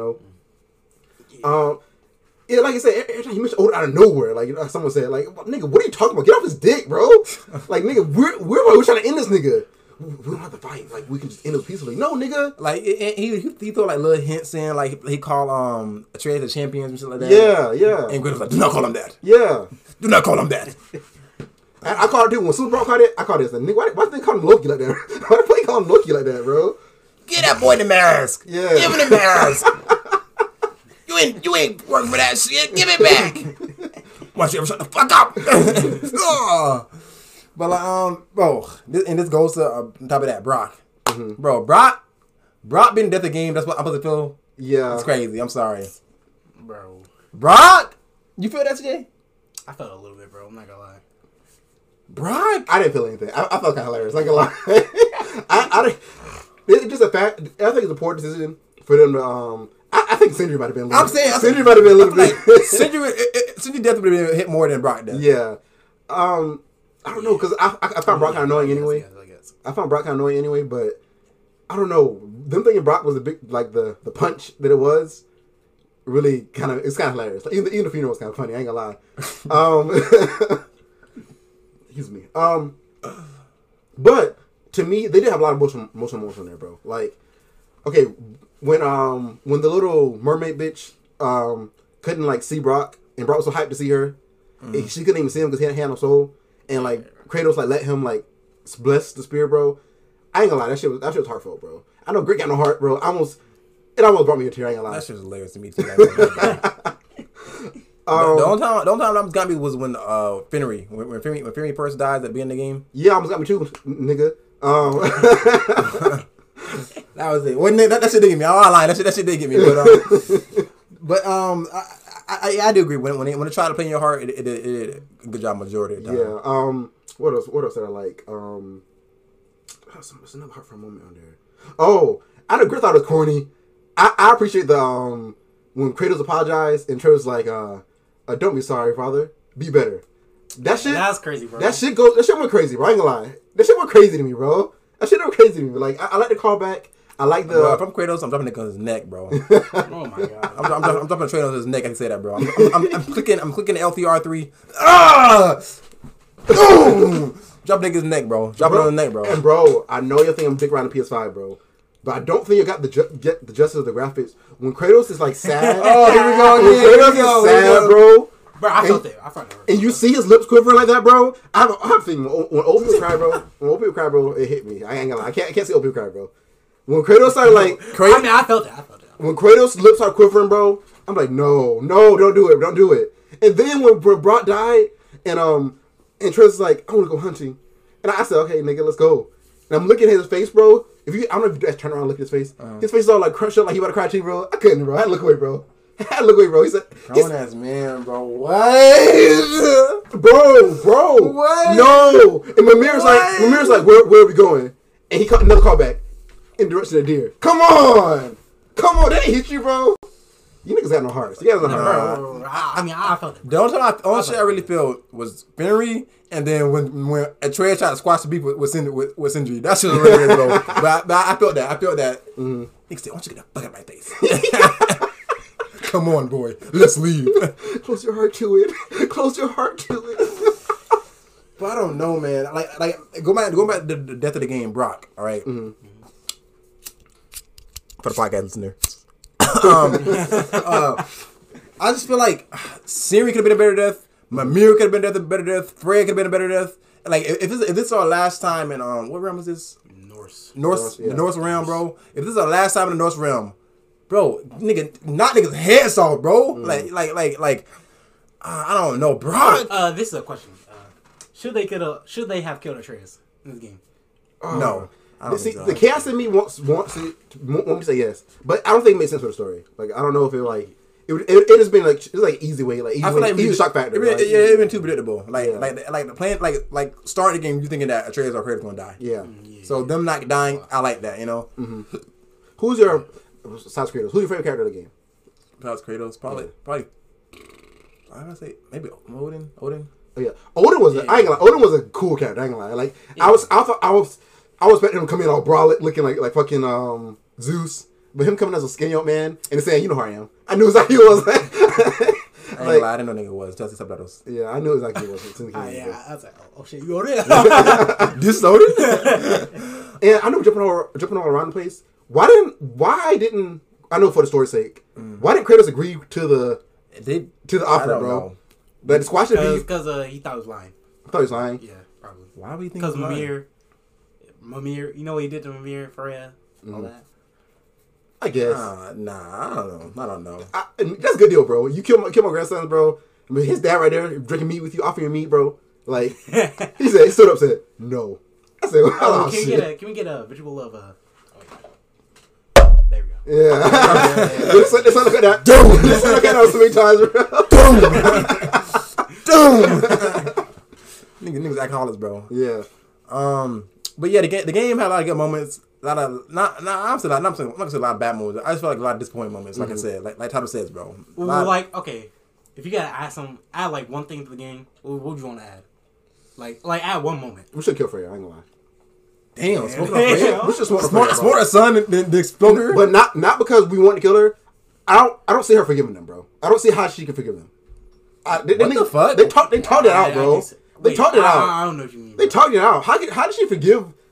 [SPEAKER 3] Yeah, like I said, every time he mentioned Odin out of nowhere, like someone said, like, nigga, what are you talking about? Get off his dick, bro. Like, nigga, we're trying to end this nigga. We don't have to fight. Like, we can just end it peacefully. No, nigga.
[SPEAKER 1] Like he throw like little hints in, like he call Atreus the champions and shit like that.
[SPEAKER 3] Yeah.
[SPEAKER 1] And Gwyneth's like, do not call him that.
[SPEAKER 3] Yeah.
[SPEAKER 1] Do not call him that.
[SPEAKER 3] I called it too. When Super Bro called it, I called it. Nigga, why did they call him Loki like that? Why did they call him Loki like that, bro?
[SPEAKER 1] Get that boy the mask.
[SPEAKER 3] Yeah.
[SPEAKER 1] Give him the mask. You ain't working for that shit. Give it back. Why you ever shut the fuck up? But bro, this goes to on top of that, Brock. Mm-hmm. Bro, Brock being death of the game. That's what I'm supposed to feel.
[SPEAKER 3] Yeah,
[SPEAKER 1] it's crazy. I'm sorry,
[SPEAKER 2] bro.
[SPEAKER 1] Brock, you feel that today?
[SPEAKER 2] I felt a little bit, bro. I'm not gonna lie.
[SPEAKER 1] Brock,
[SPEAKER 3] I didn't feel anything. I felt kind of hilarious. Not gonna lie. I didn't. It's just a fact. I think it's a poor decision for them to. I think Sindri might have been. Sindri might have been a little bit.
[SPEAKER 1] Sindri definitely would have hit more than Brock does.
[SPEAKER 3] Yeah. I don't know, because I found Brock kind of annoying anyway. I found Brock kind of annoying anyway, but I don't know. Them thinking Brock was a big, like the punch that it was, really kind of, it's kind of hilarious. Like, even the funeral was kind of funny. I ain't gonna lie. Excuse me. But to me, they did have a lot of emotion there, bro. Like, Okay, when the little mermaid bitch couldn't like see Brock, and Brock was so hyped to see her, and she couldn't even see him because he had no soul, and like Kratos like let him like bless the spear, bro. I ain't gonna lie, that shit was heartfelt, bro. I know Grit got no heart, bro. It almost brought me a tear. I ain't gonna lie.
[SPEAKER 1] That shit was hilarious to me too. The only time that almost got me was when Fenrir, when Fenrir first dies at the beginning of the game.
[SPEAKER 3] Yeah, almost got me too, nigga.
[SPEAKER 1] That was it. That shit did get me. I'm not lying. That shit did get me. But I do agree. When they try to play in your heart, it did a good job majority of the time.
[SPEAKER 3] Yeah. What else did I like? There's another heartfelt moment on there. Oh, I know Grit thought it was corny. I appreciate the when Kratos apologized and Kratos like don't be sorry, father. Be better. That shit.
[SPEAKER 2] That's crazy, bro.
[SPEAKER 3] That shit went crazy, bro. I ain't gonna lie. That shit went crazy to me, bro. That shit went crazy to me. Like I like the callback. I like the.
[SPEAKER 1] Bro, if I'm Kratos, I'm dropping it on his neck, bro.
[SPEAKER 2] Oh my god.
[SPEAKER 1] I'm dropping a trade on his neck. I can say that, bro. I'm clicking LTR3. Ah! Boom! Drop nigga's neck, bro. Drop it on the neck, bro.
[SPEAKER 3] And bro, I know you're thinking I'm dick around the PS5, bro. But I don't think you got the justice of the graphics. When Kratos is like sad.
[SPEAKER 1] Oh, here we go.
[SPEAKER 3] When Kratos is sad, bro.
[SPEAKER 2] Bro, I felt it. I felt it.
[SPEAKER 3] And you see his lips quivering like that, bro. I'm thinking when old people cry, bro. When old people cry, bro, it hit me. I ain't gonna lie. I can't see old people cry, bro. When Kratos started like,
[SPEAKER 2] I mean, I felt it.
[SPEAKER 3] When Kratos' lips are quivering, bro, I'm like, no, don't do it. And then when Brock died, and Kratos is like, I want to go hunting, and I said, okay, nigga, let's go. And I'm looking at his face, bro. I don't know if you guys turn around and look at his face. His face is all like crunched up, like he about to cry too, bro. I couldn't, bro. I had to look away, bro. He said,
[SPEAKER 1] grown ass man, bro. What?
[SPEAKER 3] Bro.
[SPEAKER 1] What?
[SPEAKER 3] No. And Mimir's like, where are we going? And he caught another call back in the direction of deer. Come on. That ain't hit you, bro. You niggas got no hearts. You guys got no heart.
[SPEAKER 2] I mean, I felt it.
[SPEAKER 1] The only shit I really felt was Fenrir, and then when Atreus tried to squash the beef with Sindri. That shit was really good, bro. But I felt that.
[SPEAKER 3] Mm-hmm.
[SPEAKER 1] Nigga said, "Why don't you get the fuck out of my face?" Come on, boy. Let's leave.
[SPEAKER 3] Close your heart to it.
[SPEAKER 1] But I don't know, man. Like go back to the death of the game, Brock. All right?
[SPEAKER 3] Mm-hmm.
[SPEAKER 1] For the podcast listener. I just feel like Siri could have been a better death. Mimir could have been a better death. Freya could have been a better death. Like if this is our last time in what realm was this? Norse,
[SPEAKER 3] yeah.
[SPEAKER 1] The Norse realm, bro. If this is our last time in the Norse realm, bro, knock niggas heads off, bro. Like I don't know, Brock.
[SPEAKER 2] This is a question. Should they have killed Atreus in this game?
[SPEAKER 1] No. I don't
[SPEAKER 3] See,
[SPEAKER 1] think so.
[SPEAKER 3] the chaos in me wants me to say yes, but I don't think it makes sense for the story. Like I don't know if it has been like it's like easy way, like easy shock factor.
[SPEAKER 1] It's been too predictable. Like the plan, like starting the game, you thinking that Atreus or Kratos gonna die.
[SPEAKER 3] Yeah.
[SPEAKER 1] So them not dying, I like that. You know.
[SPEAKER 3] Mm-hmm. Who's your besides Kratos? Who's your favorite character of the game?
[SPEAKER 1] Besides Kratos, probably. I'm gonna say maybe Odin.
[SPEAKER 3] Oh yeah, Odin was. I ain't gonna lie. Odin was a cool character. I ain't gonna lie. Like I was expecting him to come in all brolic, looking like fucking Zeus. But him coming as a skinny old man and saying, "You know who I am." I knew exactly who it was.
[SPEAKER 1] I ain't gonna lie, I didn't know nigga was. Just subtitles.
[SPEAKER 3] Yeah, I knew exactly who it was.
[SPEAKER 2] Yeah, I was like, oh shit, you Odin?
[SPEAKER 1] This is Odin?
[SPEAKER 3] And I know jumping all around the place. Why didn't I know for the story's sake? Why didn't Kratos agree to the offer, bro?
[SPEAKER 1] Know.
[SPEAKER 3] But squash the beef
[SPEAKER 2] because he thought he was lying.
[SPEAKER 3] I thought he was lying.
[SPEAKER 2] Yeah, probably.
[SPEAKER 1] Why would you think?
[SPEAKER 2] Because Mimir, you know what he did to Mimir, Freya, all that.
[SPEAKER 3] I guess.
[SPEAKER 1] Nah, I don't know.
[SPEAKER 3] That's a good deal, bro. You kill my grandsons, bro. I mean, his dad right there drinking meat with you, offering you meat, bro. Like he stood up, said no. I said,
[SPEAKER 2] can we get a visual of there we go.
[SPEAKER 3] Yeah. This one look at that. This one look at that so many times, bro.
[SPEAKER 1] Niggas alcoholics, bro.
[SPEAKER 3] Yeah.
[SPEAKER 1] But yeah, the game had a lot of good moments. A lot of I'm not gonna say a lot of bad moments. I just feel like a lot of disappointing moments. Like I said, like Tyler says, bro.
[SPEAKER 2] Well, like okay, if you gotta add like one thing to the game, what would you want to add? Like add one moment.
[SPEAKER 3] We should kill Freya. I ain't gonna lie.
[SPEAKER 1] Damn, smoking on Freya.
[SPEAKER 3] We should
[SPEAKER 1] smarter son than the exploder.
[SPEAKER 3] But not because we want to kill her. I don't see her forgiving them, bro. I don't see how she can forgive them.
[SPEAKER 1] What the fuck?
[SPEAKER 3] They talked it out, bro. They talked it out.
[SPEAKER 2] I don't know what you mean.
[SPEAKER 3] They talked it out. How did she forgive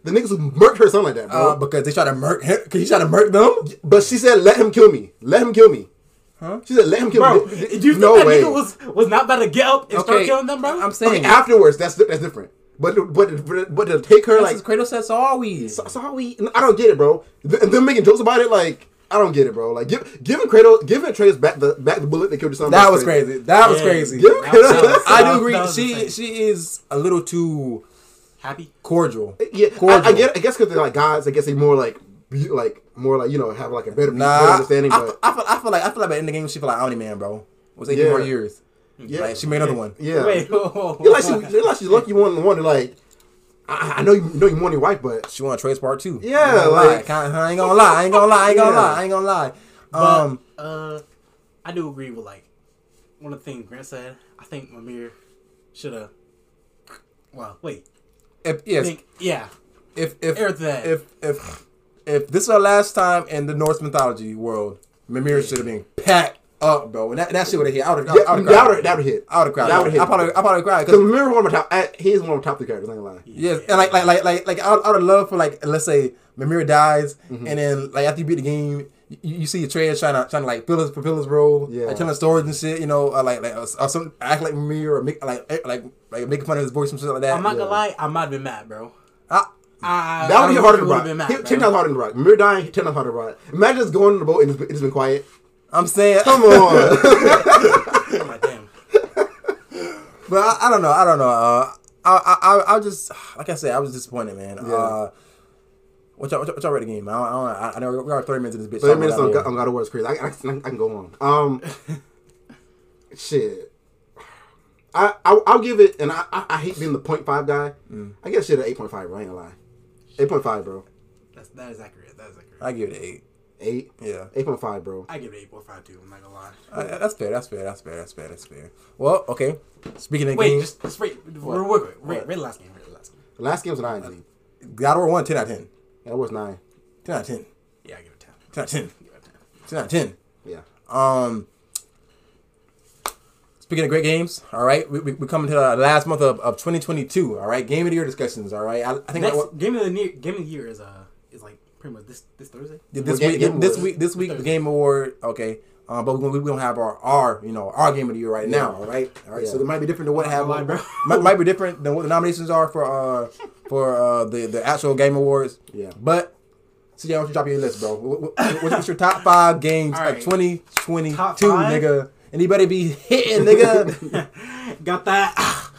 [SPEAKER 3] the niggas who murked her son like that, bro.
[SPEAKER 1] Because they try to murk him. Because he tried to murk them.
[SPEAKER 3] But she said, "Let him kill me. Let him kill me."
[SPEAKER 1] Huh?
[SPEAKER 3] She said, "Let him kill
[SPEAKER 2] Bro,
[SPEAKER 3] me."
[SPEAKER 2] do you think
[SPEAKER 3] No
[SPEAKER 2] that
[SPEAKER 3] way.
[SPEAKER 2] nigga was not about to get up and start killing them, bro?
[SPEAKER 1] I'm saying
[SPEAKER 3] Afterwards, that's different. But to take her like
[SPEAKER 1] Kratos said, "So are we."
[SPEAKER 3] sorry, I don't get it, bro. And them making jokes about it, like I don't get it, bro. Like giving Kratos back the bullet that killed his son.
[SPEAKER 1] That was crazy. That was crazy.
[SPEAKER 3] Give him Kratos.
[SPEAKER 1] I do agree.
[SPEAKER 2] That was
[SPEAKER 1] She is a little too
[SPEAKER 2] happy.
[SPEAKER 1] cordial.
[SPEAKER 3] Yeah,
[SPEAKER 1] Cordial.
[SPEAKER 3] I get. I guess because they're like guys. I guess they more like have like a better understanding. But
[SPEAKER 1] I feel like by the end of the game she feel like Omni Man, bro. It was 18 more years.
[SPEAKER 3] yeah,
[SPEAKER 1] Like, she made another one.
[SPEAKER 3] yeah.
[SPEAKER 2] Wait,
[SPEAKER 3] You're like she's lucky one to like. I know you want your wife, but
[SPEAKER 1] She want Trace Part 2.
[SPEAKER 3] Yeah,
[SPEAKER 1] I ain't gonna lie.
[SPEAKER 2] But, I do agree with like one of the things Grant said. I think Mimir should have. Well, wait.
[SPEAKER 1] If
[SPEAKER 2] Air that.
[SPEAKER 1] if this is our last time in the Norse mythology world, Mimir should have been packed up, bro. And that shit would have hit. I would have cried.
[SPEAKER 3] that would hit.
[SPEAKER 1] I would have cried.
[SPEAKER 3] That would hit.
[SPEAKER 1] I probably cried.
[SPEAKER 3] Because remember one of my top. He's one of my top 3 characters. I ain't gonna lie.
[SPEAKER 1] Yes, and like I would love for like, let's say Mimir dies, and then like after you beat the game, you see Atreus trying to like fulfill his role,
[SPEAKER 3] Yeah.
[SPEAKER 1] like telling stories and shit, you know, or some act like Mimir or make making fun of his voice and shit like that.
[SPEAKER 2] I'm not gonna lie. I might have been mad, bro.
[SPEAKER 3] That would be harder to rock.
[SPEAKER 2] Been mad,
[SPEAKER 3] 10 times harder to rock. Mimir dying, 10 times harder to rock. Imagine just going on the boat and it's been quiet.
[SPEAKER 1] I'm saying,
[SPEAKER 3] Come on.
[SPEAKER 2] I'm like, damn.
[SPEAKER 1] but I don't know. I just, like I said, I was disappointed, man.
[SPEAKER 3] Yeah.
[SPEAKER 1] What y'all rate the game? I know we are 30 minutes in this bitch.
[SPEAKER 3] 30 minutes on God of War is crazy. I can go on. Shit. I'll give it, and I hate being the 0.5 guy. I guess shit at 8.5, bro. I ain't gonna lie. 8.5, bro.
[SPEAKER 2] That is accurate.
[SPEAKER 1] I give it an 8.
[SPEAKER 3] 8?
[SPEAKER 1] Yeah.
[SPEAKER 3] 8.5, bro.
[SPEAKER 2] I give it 8.5 too. I'm not gonna lie.
[SPEAKER 1] That's fair. Well, okay. Speaking of
[SPEAKER 2] Wait,
[SPEAKER 1] games,
[SPEAKER 2] just wait. Real quick. Rate the last game.
[SPEAKER 3] The last game was a 9, dude.
[SPEAKER 1] God of War 1, 10 out of 10.
[SPEAKER 3] Yeah, that was 9.
[SPEAKER 1] 10 out of 10.
[SPEAKER 2] Yeah, I give it 10.
[SPEAKER 1] 10 out of 10.
[SPEAKER 2] Give it 10.
[SPEAKER 1] 10 out of 10.
[SPEAKER 3] Yeah.
[SPEAKER 1] Speaking of great games, all right, we coming to the last month of 2022. All right, Game of the Year discussions. All right, I think
[SPEAKER 2] Game of the Year is like pretty much this Thursday.
[SPEAKER 1] This week the Game Award. Okay, but we don't have our Game of the Year right now. All right. Yeah. So it might be different than what have might be different than what the nominations are for the actual Game Awards.
[SPEAKER 3] Yeah.
[SPEAKER 1] But so yeah, why don't you drop your list, bro? What's your top 5 games of 2022, nigga? And you better be hitting, nigga.
[SPEAKER 2] Got that.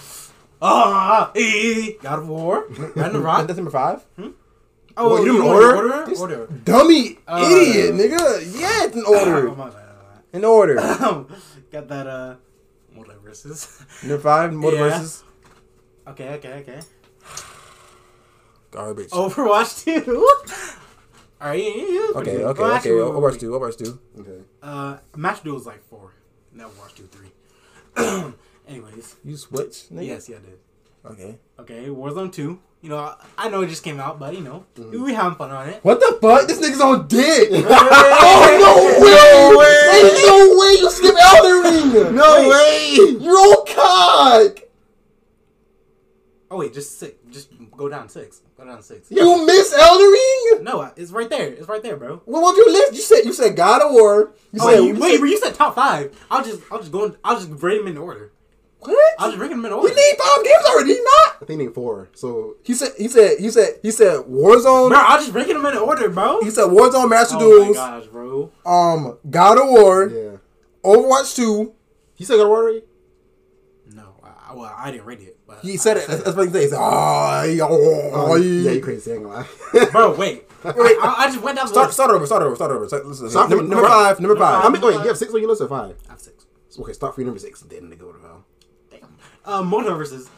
[SPEAKER 2] God of War. Ragnarok.
[SPEAKER 1] That's number 5.
[SPEAKER 3] Oh,
[SPEAKER 1] Well,
[SPEAKER 3] you
[SPEAKER 1] you
[SPEAKER 3] doing
[SPEAKER 1] want
[SPEAKER 3] order?
[SPEAKER 1] Dummy idiot, nigga. Yeah, it's in order.
[SPEAKER 2] My bad.
[SPEAKER 1] In order.
[SPEAKER 2] Got that. Multiverses.
[SPEAKER 1] Number 5, Multiverses.
[SPEAKER 2] Okay.
[SPEAKER 1] Garbage.
[SPEAKER 2] Overwatch 2. Alright.
[SPEAKER 1] Okay. Overwatch 2.
[SPEAKER 3] Okay.
[SPEAKER 2] Match Duel is like 4. Now Overwatch 2, 3. Anyways.
[SPEAKER 1] You switch, nigga?
[SPEAKER 2] Yes, I did.
[SPEAKER 1] Okay.
[SPEAKER 2] Warzone 2. You know, I know it just came out, but we having fun on it.
[SPEAKER 1] What the fuck? This nigga's on dick.
[SPEAKER 3] Oh, no way!
[SPEAKER 1] There's no way you skip Elden Ring.
[SPEAKER 3] No way!
[SPEAKER 1] You're on cock.
[SPEAKER 2] Oh wait, just go down 6. Go down 6.
[SPEAKER 1] You miss Elden Ring?
[SPEAKER 2] No, it's right there. It's right there, bro.
[SPEAKER 1] What was your list? You said God of War.
[SPEAKER 2] You said top 5. I'll just rate them in order.
[SPEAKER 1] What?
[SPEAKER 2] I'll just rate them in
[SPEAKER 1] We
[SPEAKER 2] order.
[SPEAKER 1] need 5 games already. Not.
[SPEAKER 3] I think they need 4. So
[SPEAKER 1] He said Warzone.
[SPEAKER 2] Bro, I'll just rate them in order, bro.
[SPEAKER 1] He said Warzone Master
[SPEAKER 2] Oh
[SPEAKER 1] Duels.
[SPEAKER 2] my gosh, bro.
[SPEAKER 1] God of War.
[SPEAKER 3] yeah.
[SPEAKER 1] Overwatch 2.
[SPEAKER 3] He said God of War already?
[SPEAKER 2] No, I didn't rate it. But
[SPEAKER 1] He said it. That's what he said. He said,
[SPEAKER 3] Yeah, you crazy. I ain't gonna lie.
[SPEAKER 2] Bro, wait. I just went down the list.
[SPEAKER 1] Start over. Listen. Number 5. Number 5.
[SPEAKER 3] How many? Wait, you have 6 on your list or 5?
[SPEAKER 2] I have 6.
[SPEAKER 3] Okay, start for your number 6. Then nigga, what the hell?
[SPEAKER 2] Damn. Multiverses.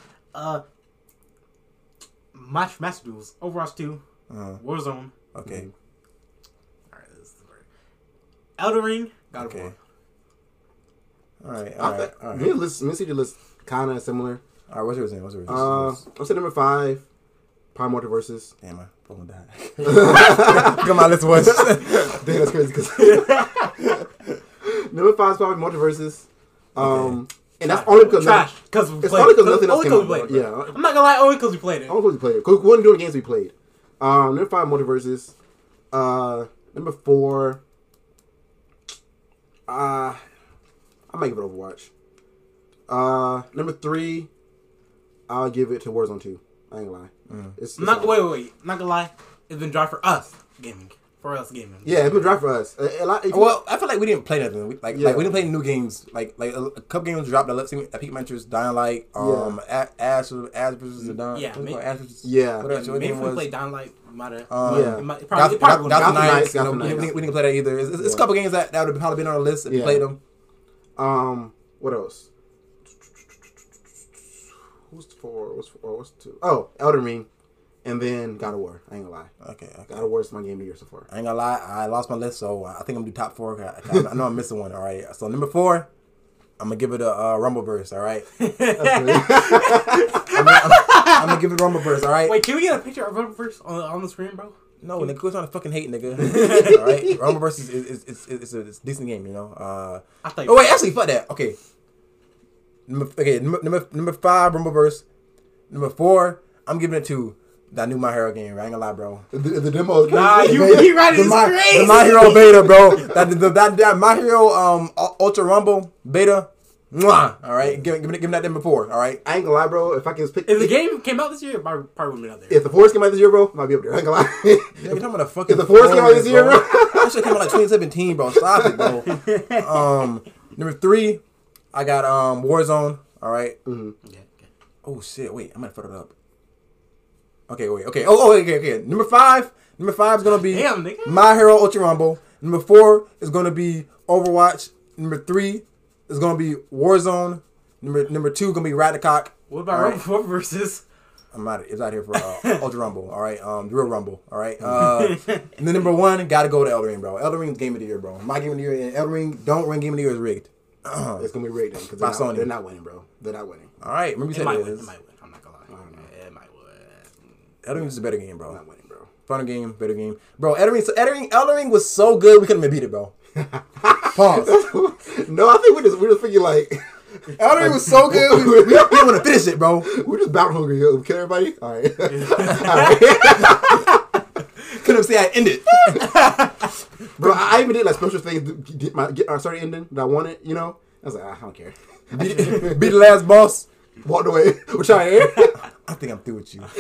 [SPEAKER 2] Master Duels. Overwatch 2. Warzone.
[SPEAKER 1] Okay.
[SPEAKER 2] Alright, this is the word. Elden Ring. God of War.
[SPEAKER 1] All right.
[SPEAKER 3] Me see your list kind of similar.
[SPEAKER 1] All right, what's yours name?
[SPEAKER 3] I'll say number 5. Probably Multiverses.
[SPEAKER 1] Damn, my phone died. Come on, let's watch.
[SPEAKER 3] Damn, that's crazy. Cause number 5 is probably Multiverses. And that's only because
[SPEAKER 2] trash. Because
[SPEAKER 3] it's only because nothing else came out.
[SPEAKER 2] played.
[SPEAKER 3] Yeah,
[SPEAKER 2] I'm not gonna lie, only because we played it.
[SPEAKER 3] only because we played it. Cause we wasn't doing the games we played. Number 5, Multiverses. Number 4, I might give it Overwatch. Number 3, I'll give it to Warzone 2. I ain't gonna lie. It's
[SPEAKER 2] wait. Not gonna lie. It's been dry for us gaming. For us gaming.
[SPEAKER 3] Yeah, it's been dry for us.
[SPEAKER 1] Well, I feel like we didn't play nothing. We didn't play new games. Like a couple games dropped that piqued my interest. Dying Light, Ash versus the Dawn.
[SPEAKER 2] Yeah,
[SPEAKER 1] What else?
[SPEAKER 2] Maybe if we played Dying Light, might have.
[SPEAKER 1] Gotham Knights. We didn't play that either. It's a couple games that would have probably been on the list if we played them.
[SPEAKER 3] What else? What's 4? What's 2? Oh, Elden Ring. And then God of War. I ain't gonna lie.
[SPEAKER 1] Okay.
[SPEAKER 3] God of War is my game of the year so far.
[SPEAKER 1] I ain't gonna lie. I lost my list, so I think I'm gonna do top 4. I know I'm missing one. All right. So number 4, I'm gonna give it a Rumbleverse. All right. I'm gonna give it a Rumbleverse. All right.
[SPEAKER 2] Wait, can we get a picture of Rumbleverse on the screen, bro?
[SPEAKER 1] No, nigga, quit trying to fucking hate, nigga. All right. Rumbleverse is a decent game, you know. Actually, fuck that. Okay. Number 5, Rumbleverse. Number 4, I'm giving it to that new My Hero game. I ain't gonna lie, bro.
[SPEAKER 3] The demo is
[SPEAKER 2] nah, you right. It's crazy.
[SPEAKER 1] The My Hero beta, bro. That My Hero Ultra Rumble beta. Mwah. All right, give that them before. All right.
[SPEAKER 3] I ain't gonna lie, bro. If I can pick,
[SPEAKER 2] if the game came out this year, it probably wouldn't be out there.
[SPEAKER 3] If the Forest came out this year, bro, might be up there. I ain't gonna lie.
[SPEAKER 1] Yeah, you're talking about the fucking.
[SPEAKER 3] If the Forest came out this year, bro,
[SPEAKER 1] that shit came out like 2017, bro. Stop it, bro. Number 3, I got Warzone. All right.
[SPEAKER 3] Mm-hmm.
[SPEAKER 2] Okay.
[SPEAKER 1] Oh shit! Wait, I'm gonna put it up. Okay, wait. Okay. Okay. Number 5 is gonna be My Hero Ultra Rumble. Number 4 is gonna be Overwatch. Number 3 is gonna be Warzone. Number 2 gonna be Ratcock.
[SPEAKER 2] What about Rumbleverses?
[SPEAKER 1] I'm out. It's out here for Ultra Rumble. All right. The real Rumble. All right. And then number 1 gotta go to Elden Ring, bro. Elden Ring's game of the year, bro. My game of the year, and Elden Ring don't win game of the year is rigged.
[SPEAKER 3] It's gonna be rigged then because they're not winning, bro. They're not winning.
[SPEAKER 1] All right. Remember you said it is.
[SPEAKER 2] It might win. I'm not gonna lie. It might win.
[SPEAKER 1] Elden Ring is a better game, bro.
[SPEAKER 3] Not winning, bro.
[SPEAKER 1] Funner game, better game, bro. Elden Ring was so good we couldn't even beat it, bro. Pause.
[SPEAKER 3] No, I think we're just thinking like
[SPEAKER 1] Elden Ring was so good we didn't want to finish it, bro.
[SPEAKER 3] We're just bout hungry. Okay, everybody. All right.
[SPEAKER 1] Couldn't say I ended.
[SPEAKER 3] Bro, I even did like special things to get our started ending that I wanted. You know, I was like, I don't care.
[SPEAKER 1] Beat the last boss.
[SPEAKER 3] Walked away. Which I am.
[SPEAKER 1] I think I'm through with you.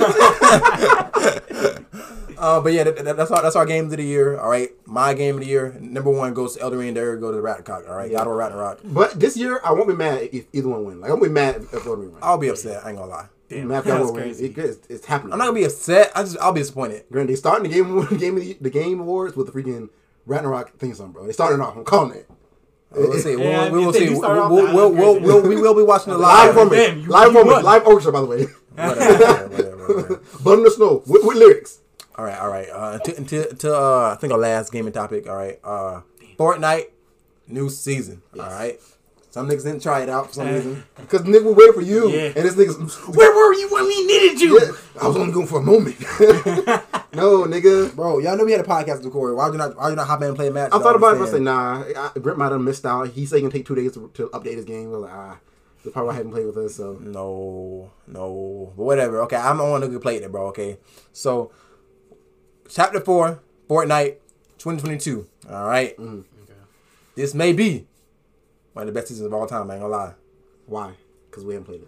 [SPEAKER 1] But yeah, that's our games of the year. All right, my game of the year. Number 1 goes to Elden Ring. There goes to Ratcock. All right, God of War Ragnarok.
[SPEAKER 3] But this year, I won't be mad if either one win. Like I won't be mad if Elden Ring wins.
[SPEAKER 1] I'll be upset. I ain't gonna lie.
[SPEAKER 2] Damn,
[SPEAKER 3] mad if
[SPEAKER 2] that's
[SPEAKER 3] Elden Ring
[SPEAKER 2] crazy.
[SPEAKER 3] it's happening.
[SPEAKER 1] I'm not gonna be upset. I'll be disappointed.
[SPEAKER 3] Granted, they starting the game awards with the freaking Ragnarok thing song, bro. They starting off. I'm calling it.
[SPEAKER 1] We'll see.
[SPEAKER 2] Yeah,
[SPEAKER 1] We will
[SPEAKER 2] if they
[SPEAKER 1] see.
[SPEAKER 2] do start off that,
[SPEAKER 1] We will be watching the
[SPEAKER 3] Live
[SPEAKER 1] live.
[SPEAKER 3] performance. Live orchestra, by the way.
[SPEAKER 1] Whatever.
[SPEAKER 3] Blood in the snow with lyrics.
[SPEAKER 1] All right. Until I think our last gaming topic. All right. Fortnite new season.
[SPEAKER 3] Yes.
[SPEAKER 1] All right. Some niggas didn't try it out for some reason.
[SPEAKER 3] Because nigga was waiting for you.
[SPEAKER 2] Yeah.
[SPEAKER 3] And this nigga's,
[SPEAKER 2] Where were you when we needed you?
[SPEAKER 3] yeah, I was only going for a moment. No, nigga.
[SPEAKER 1] Bro, y'all know we had a podcast to record. Why you not hop in and play a match?
[SPEAKER 3] I thought about it, but I said, nah. Brent might have missed out. He said he can take 2 days to update his game. I was like, the probably hadn't played with us, so.
[SPEAKER 1] No. But whatever. Okay, I'm the one who can play it, bro. Okay. So, Chapter 4, Fortnite 2022. All right.
[SPEAKER 3] Mm.
[SPEAKER 2] Okay.
[SPEAKER 1] This may be one of the best seasons of all time. I ain't gonna lie.
[SPEAKER 3] Why? Because we haven't played it.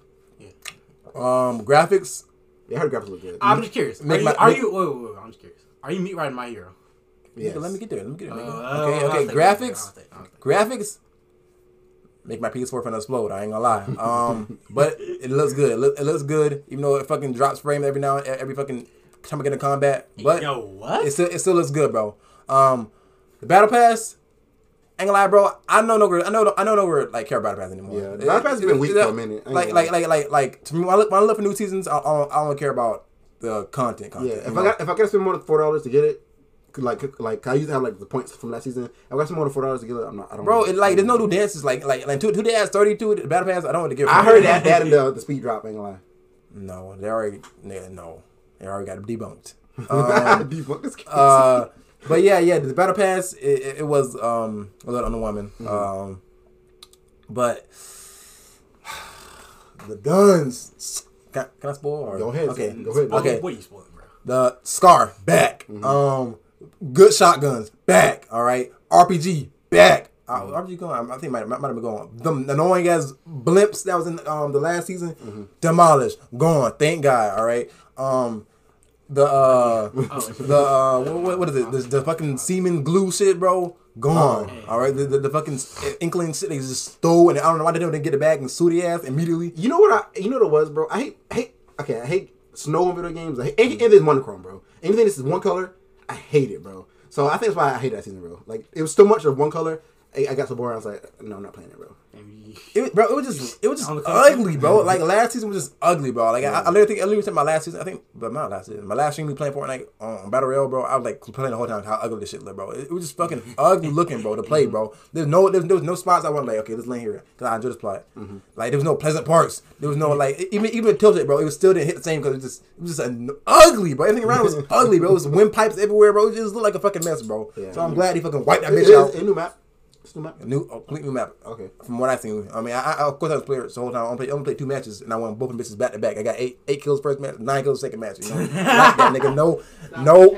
[SPEAKER 1] Graphics.
[SPEAKER 3] Yeah, I heard graphics look good.
[SPEAKER 2] I'm just curious.
[SPEAKER 1] Wait,
[SPEAKER 2] Wait, I'm just curious. Are you meet riding My Hero?
[SPEAKER 3] Yes.
[SPEAKER 1] Let me get there. Nigga.
[SPEAKER 2] I'll
[SPEAKER 1] Okay. Graphics. Make my PS4 finna explode. I ain't gonna lie. But it looks good. It looks good, even though it fucking drops frame every fucking time I get in combat. But
[SPEAKER 2] Yo, what?
[SPEAKER 1] it still looks good, bro. The battle pass. Ain't gonna lie, bro. I know no word like care about battle pass anymore.
[SPEAKER 3] Yeah, the battle pass has been weak for a minute.
[SPEAKER 1] Like to me, when I look for new seasons, I don't care about the content.
[SPEAKER 3] Yeah, if I gotta spend more than $4 to get it, like I used to have like the points from last season. If I got some more than $4 to get it, I don't.
[SPEAKER 1] Bro, there's no new dances like two days 32 the battle pass. I don't want to give.
[SPEAKER 3] I heard that in the speed drop. Ain't gonna lie.
[SPEAKER 1] No, they already got it debunked.
[SPEAKER 3] Debunked this case.
[SPEAKER 1] But yeah, the battle pass it was a little underwhelming.
[SPEAKER 3] Mm-hmm.
[SPEAKER 1] But the guns. Can I spoil? Or?
[SPEAKER 3] Go ahead.
[SPEAKER 1] Okay.
[SPEAKER 3] Go ahead.
[SPEAKER 1] Okay.
[SPEAKER 2] What are you spoiling, bro?
[SPEAKER 1] The Scar back. Good shotguns back. All right. RPG back. RPG going. I think might have been going. Them annoying as blimps that was in the last season. Demolished. Gone. Thank God. All right. What is it? The fucking semen glue shit, bro. Gone. All right. The fucking inkling shit they just stole, and I don't know why they didn't get it back and sue the ass immediately.
[SPEAKER 3] You know what it was, bro? I hate snow in video games. I hate this monochrome, bro. Anything that's one color, I hate it, bro. So I think that's why I hate that season, bro. Like it was so much of one color. I got so bored. I was like, no, I'm not playing it, bro.
[SPEAKER 1] It was just ugly, bro. Like last season was just ugly, bro. Like I literally said my last season. I think, but not last season. My last stream we playing Fortnite on Battle Royale, bro. I was like playing the whole time how ugly this shit looked, bro. It was just fucking ugly looking, bro. To play, bro. There was no spots I wasn't like, okay, let's land here because I enjoy this plot. Like there was no pleasant parts. There was no like even tilted, bro. It was still didn't hit the same because it was just ugly, bro. Everything around was ugly, bro. It was windpipes everywhere, bro. It just looked like a fucking mess, bro. Yeah. So I'm glad he fucking wiped that bitch out.
[SPEAKER 3] A new map. It's a new map.
[SPEAKER 1] Complete new map.
[SPEAKER 3] Okay.
[SPEAKER 1] From what I've seen, I mean, I of course I was playing the whole time. I only played 2 matches, and I won both of them bitches back to back. I got 8 kills first match, 9 kills second match. You know, like that nigga. No.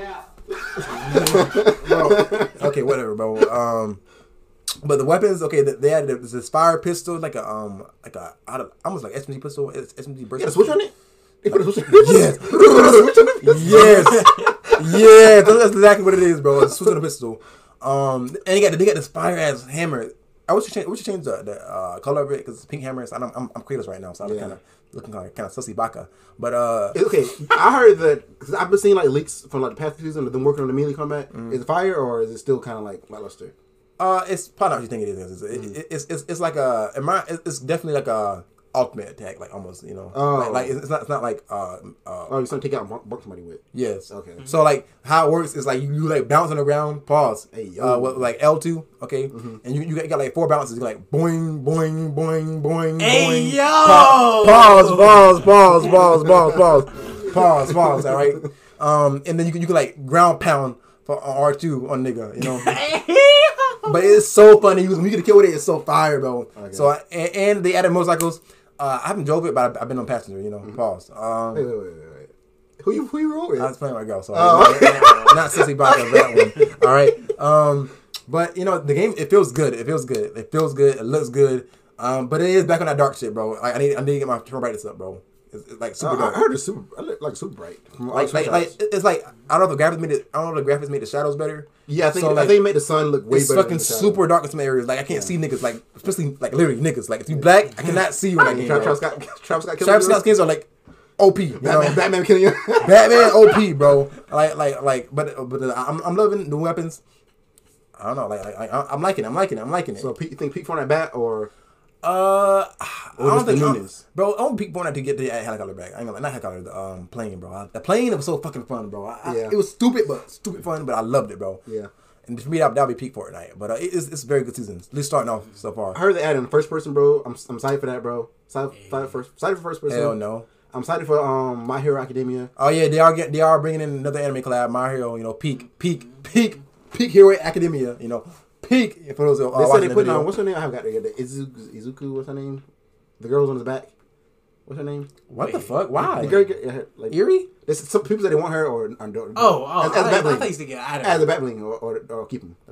[SPEAKER 1] Bro, okay, whatever, bro. But the weapons, okay, they had this fire pistol, like a almost like SMG pistol, SMG burst.
[SPEAKER 3] Yeah, switch on it.
[SPEAKER 1] Yes. Yes. That's exactly what it is, bro. It's switch on the pistol. And they got this fire ass hammer. I wish you change the color of it because it's pink hammer. So I'm Kratos right now, so I'm kind of looking kind of sussy baka. But
[SPEAKER 3] okay, I heard that because I've been seeing like leaks from like the past season of them working on the melee combat. Is it fire or is it still kind of like lackluster?
[SPEAKER 1] It's probably not what you think it is. It's like it's definitely like a ultimate attack, like almost, you know. Like it's not like
[SPEAKER 3] you're trying to take out and bump somebody with.
[SPEAKER 1] Yes.
[SPEAKER 3] Okay.
[SPEAKER 1] So like how it works is like you like bounce on the ground, pause.
[SPEAKER 3] Hey, yo.
[SPEAKER 1] With like L2, okay, and you got like 4 bounces, like boing, boing, boing, boing,
[SPEAKER 2] hey,
[SPEAKER 1] boing.
[SPEAKER 2] Yo.
[SPEAKER 1] Pause. All right. And then you can like ground pound for R2 on nigga, you know. But it's so funny. When you get a kill with it, it's so fire, bro. Okay. So and they added motorcycles. I haven't drove it, but I've been on passenger, you know. Pause.
[SPEAKER 3] Wait. Who you roll with?
[SPEAKER 1] I was playing my girl, so not Sissy Baka that one. All right. But you know the game, it feels good. It looks good. But it is back on that dark shit, bro. I need to get my turn brightness up, bro. It's like super dark.
[SPEAKER 3] I heard it's super bright.
[SPEAKER 1] Like it's like I don't know if the graphics made the shadows better.
[SPEAKER 3] Yeah, I think it made the sun look way better.
[SPEAKER 1] It's fucking super dark in some areas. Like I can't see niggas, like especially like literally niggas. Like if you black, I cannot see you when I game. Travis Scott skins are like OP. You know?
[SPEAKER 3] Batman killing you.
[SPEAKER 1] Batman OP, bro. But I'm loving the weapons. I don't know. I'm liking it.
[SPEAKER 3] So you think Pete Fortnite bat or?
[SPEAKER 1] I don't think
[SPEAKER 3] newness.
[SPEAKER 1] Bro, I want Pete Fortnite to get the helicopter back. I ain't gonna not helicopter, the plane, bro. The plane, it was so fucking fun, bro. It was stupid fun, but I loved it, bro.
[SPEAKER 3] Yeah.
[SPEAKER 1] And for me, that'll be Pete Fortnite. But it's a very good season. At least starting off so far.
[SPEAKER 3] I heard they added in first person, bro. I'm excited for that, bro. Excited for first person.
[SPEAKER 1] Hell no.
[SPEAKER 3] I'm excited for My Hero Academia.
[SPEAKER 1] Oh yeah, they are bringing in another anime collab. My Hero, you know, peak Hero Academia, you know. Peak for those.
[SPEAKER 3] They said they putting on what's her name? I haven't got there yet. Izuku, what's her name? The girl's on his back. What's her name?
[SPEAKER 1] What the fuck? Why?
[SPEAKER 3] The girl, like,
[SPEAKER 1] Eerie?
[SPEAKER 3] There's some people say they want her or don't.
[SPEAKER 2] I thought you used to get out of
[SPEAKER 3] as a backbling or keep him.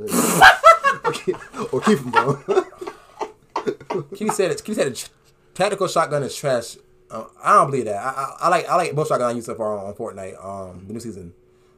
[SPEAKER 3] or keep him, bro.
[SPEAKER 1] Kitty said it. Tactical shotgun is trash. I don't believe that. I like both shotguns I used so far on Fortnite. The new season.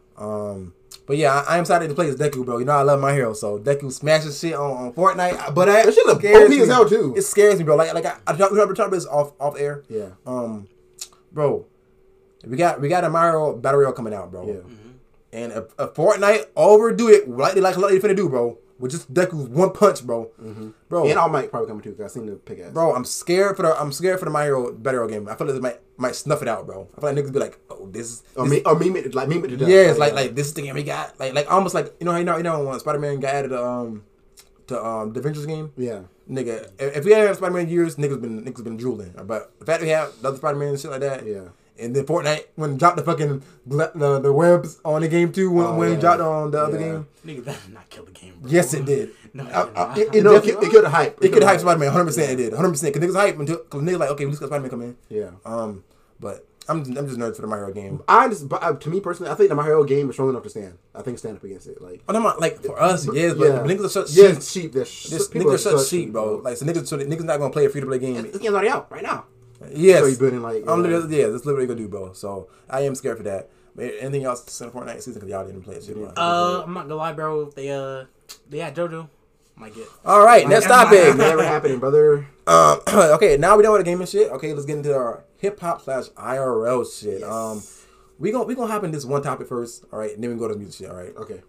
[SPEAKER 1] But yeah, I am excited to play as Deku, bro. You know I love My Hero, so Deku smashes shit on Fortnite. But that
[SPEAKER 3] shit look OP as hell too.
[SPEAKER 1] It scares me, bro. Like I talked about this off air.
[SPEAKER 3] Yeah.
[SPEAKER 1] Bro, we got a My Hero Battle Royale coming out, bro.
[SPEAKER 3] Yeah.
[SPEAKER 1] Mm-hmm. And if Fortnite overdo it like they finna do, bro, with just Deku's one punch, bro.
[SPEAKER 3] Mm-hmm.
[SPEAKER 1] Bro.
[SPEAKER 3] And All Might probably coming too, because I seen the pick ass.
[SPEAKER 1] Bro, I'm scared for the My Hero Battle Royale game. I feel like they might snuff it out, bro. I feel like niggas be like, oh, this
[SPEAKER 3] meme it to death.
[SPEAKER 1] Yeah, it's like this is the game we got. Like almost like you know when Spider-Man got added to the Avengers game.
[SPEAKER 3] Yeah.
[SPEAKER 1] Nigga, if we had Spider-Man years, niggas been drooling. But the fact that we have the other Spider-Man and shit like that.
[SPEAKER 3] Yeah.
[SPEAKER 1] And then Fortnite, when it dropped the fucking the webs on the game too, when it dropped on the other game.
[SPEAKER 2] Nigga, that did not kill the game, bro.
[SPEAKER 1] Yes, it did.
[SPEAKER 2] No,
[SPEAKER 1] it
[SPEAKER 3] killed the hype.
[SPEAKER 1] It killed the hype Spider-Man, 100% it did. 100%. Because niggas hype until niggas like, okay, we just got Spider-Man come in.
[SPEAKER 3] Yeah.
[SPEAKER 1] But I'm just nervous for the My Hero game.
[SPEAKER 3] To me personally, I think the My Hero game is strong enough to stand. I think stand up against it. Like,
[SPEAKER 1] like for us, yes, but niggas are such sheep.
[SPEAKER 3] Yes, sheep.
[SPEAKER 1] Niggas are such sheep, bro. Like, so niggas not gonna play a free to play game.
[SPEAKER 2] This game's already out right now.
[SPEAKER 1] Yes,
[SPEAKER 3] so you building like.
[SPEAKER 1] I'm literally, yeah, that's literally gonna do, bro. So I am scared for that. But anything else in Fortnite season? Because y'all didn't play it. Shit,
[SPEAKER 2] I'm not gonna lie, bro. They had JoJo. Might get.
[SPEAKER 1] All right, next topic.
[SPEAKER 3] Never happening, brother.
[SPEAKER 1] Okay, now we done with the gaming shit. Okay, let's get into our hip hop / IRL shit.
[SPEAKER 3] Yes.
[SPEAKER 1] We gonna hop in this one topic first. All right, and then we can go to the music shit. All right.
[SPEAKER 3] Okay.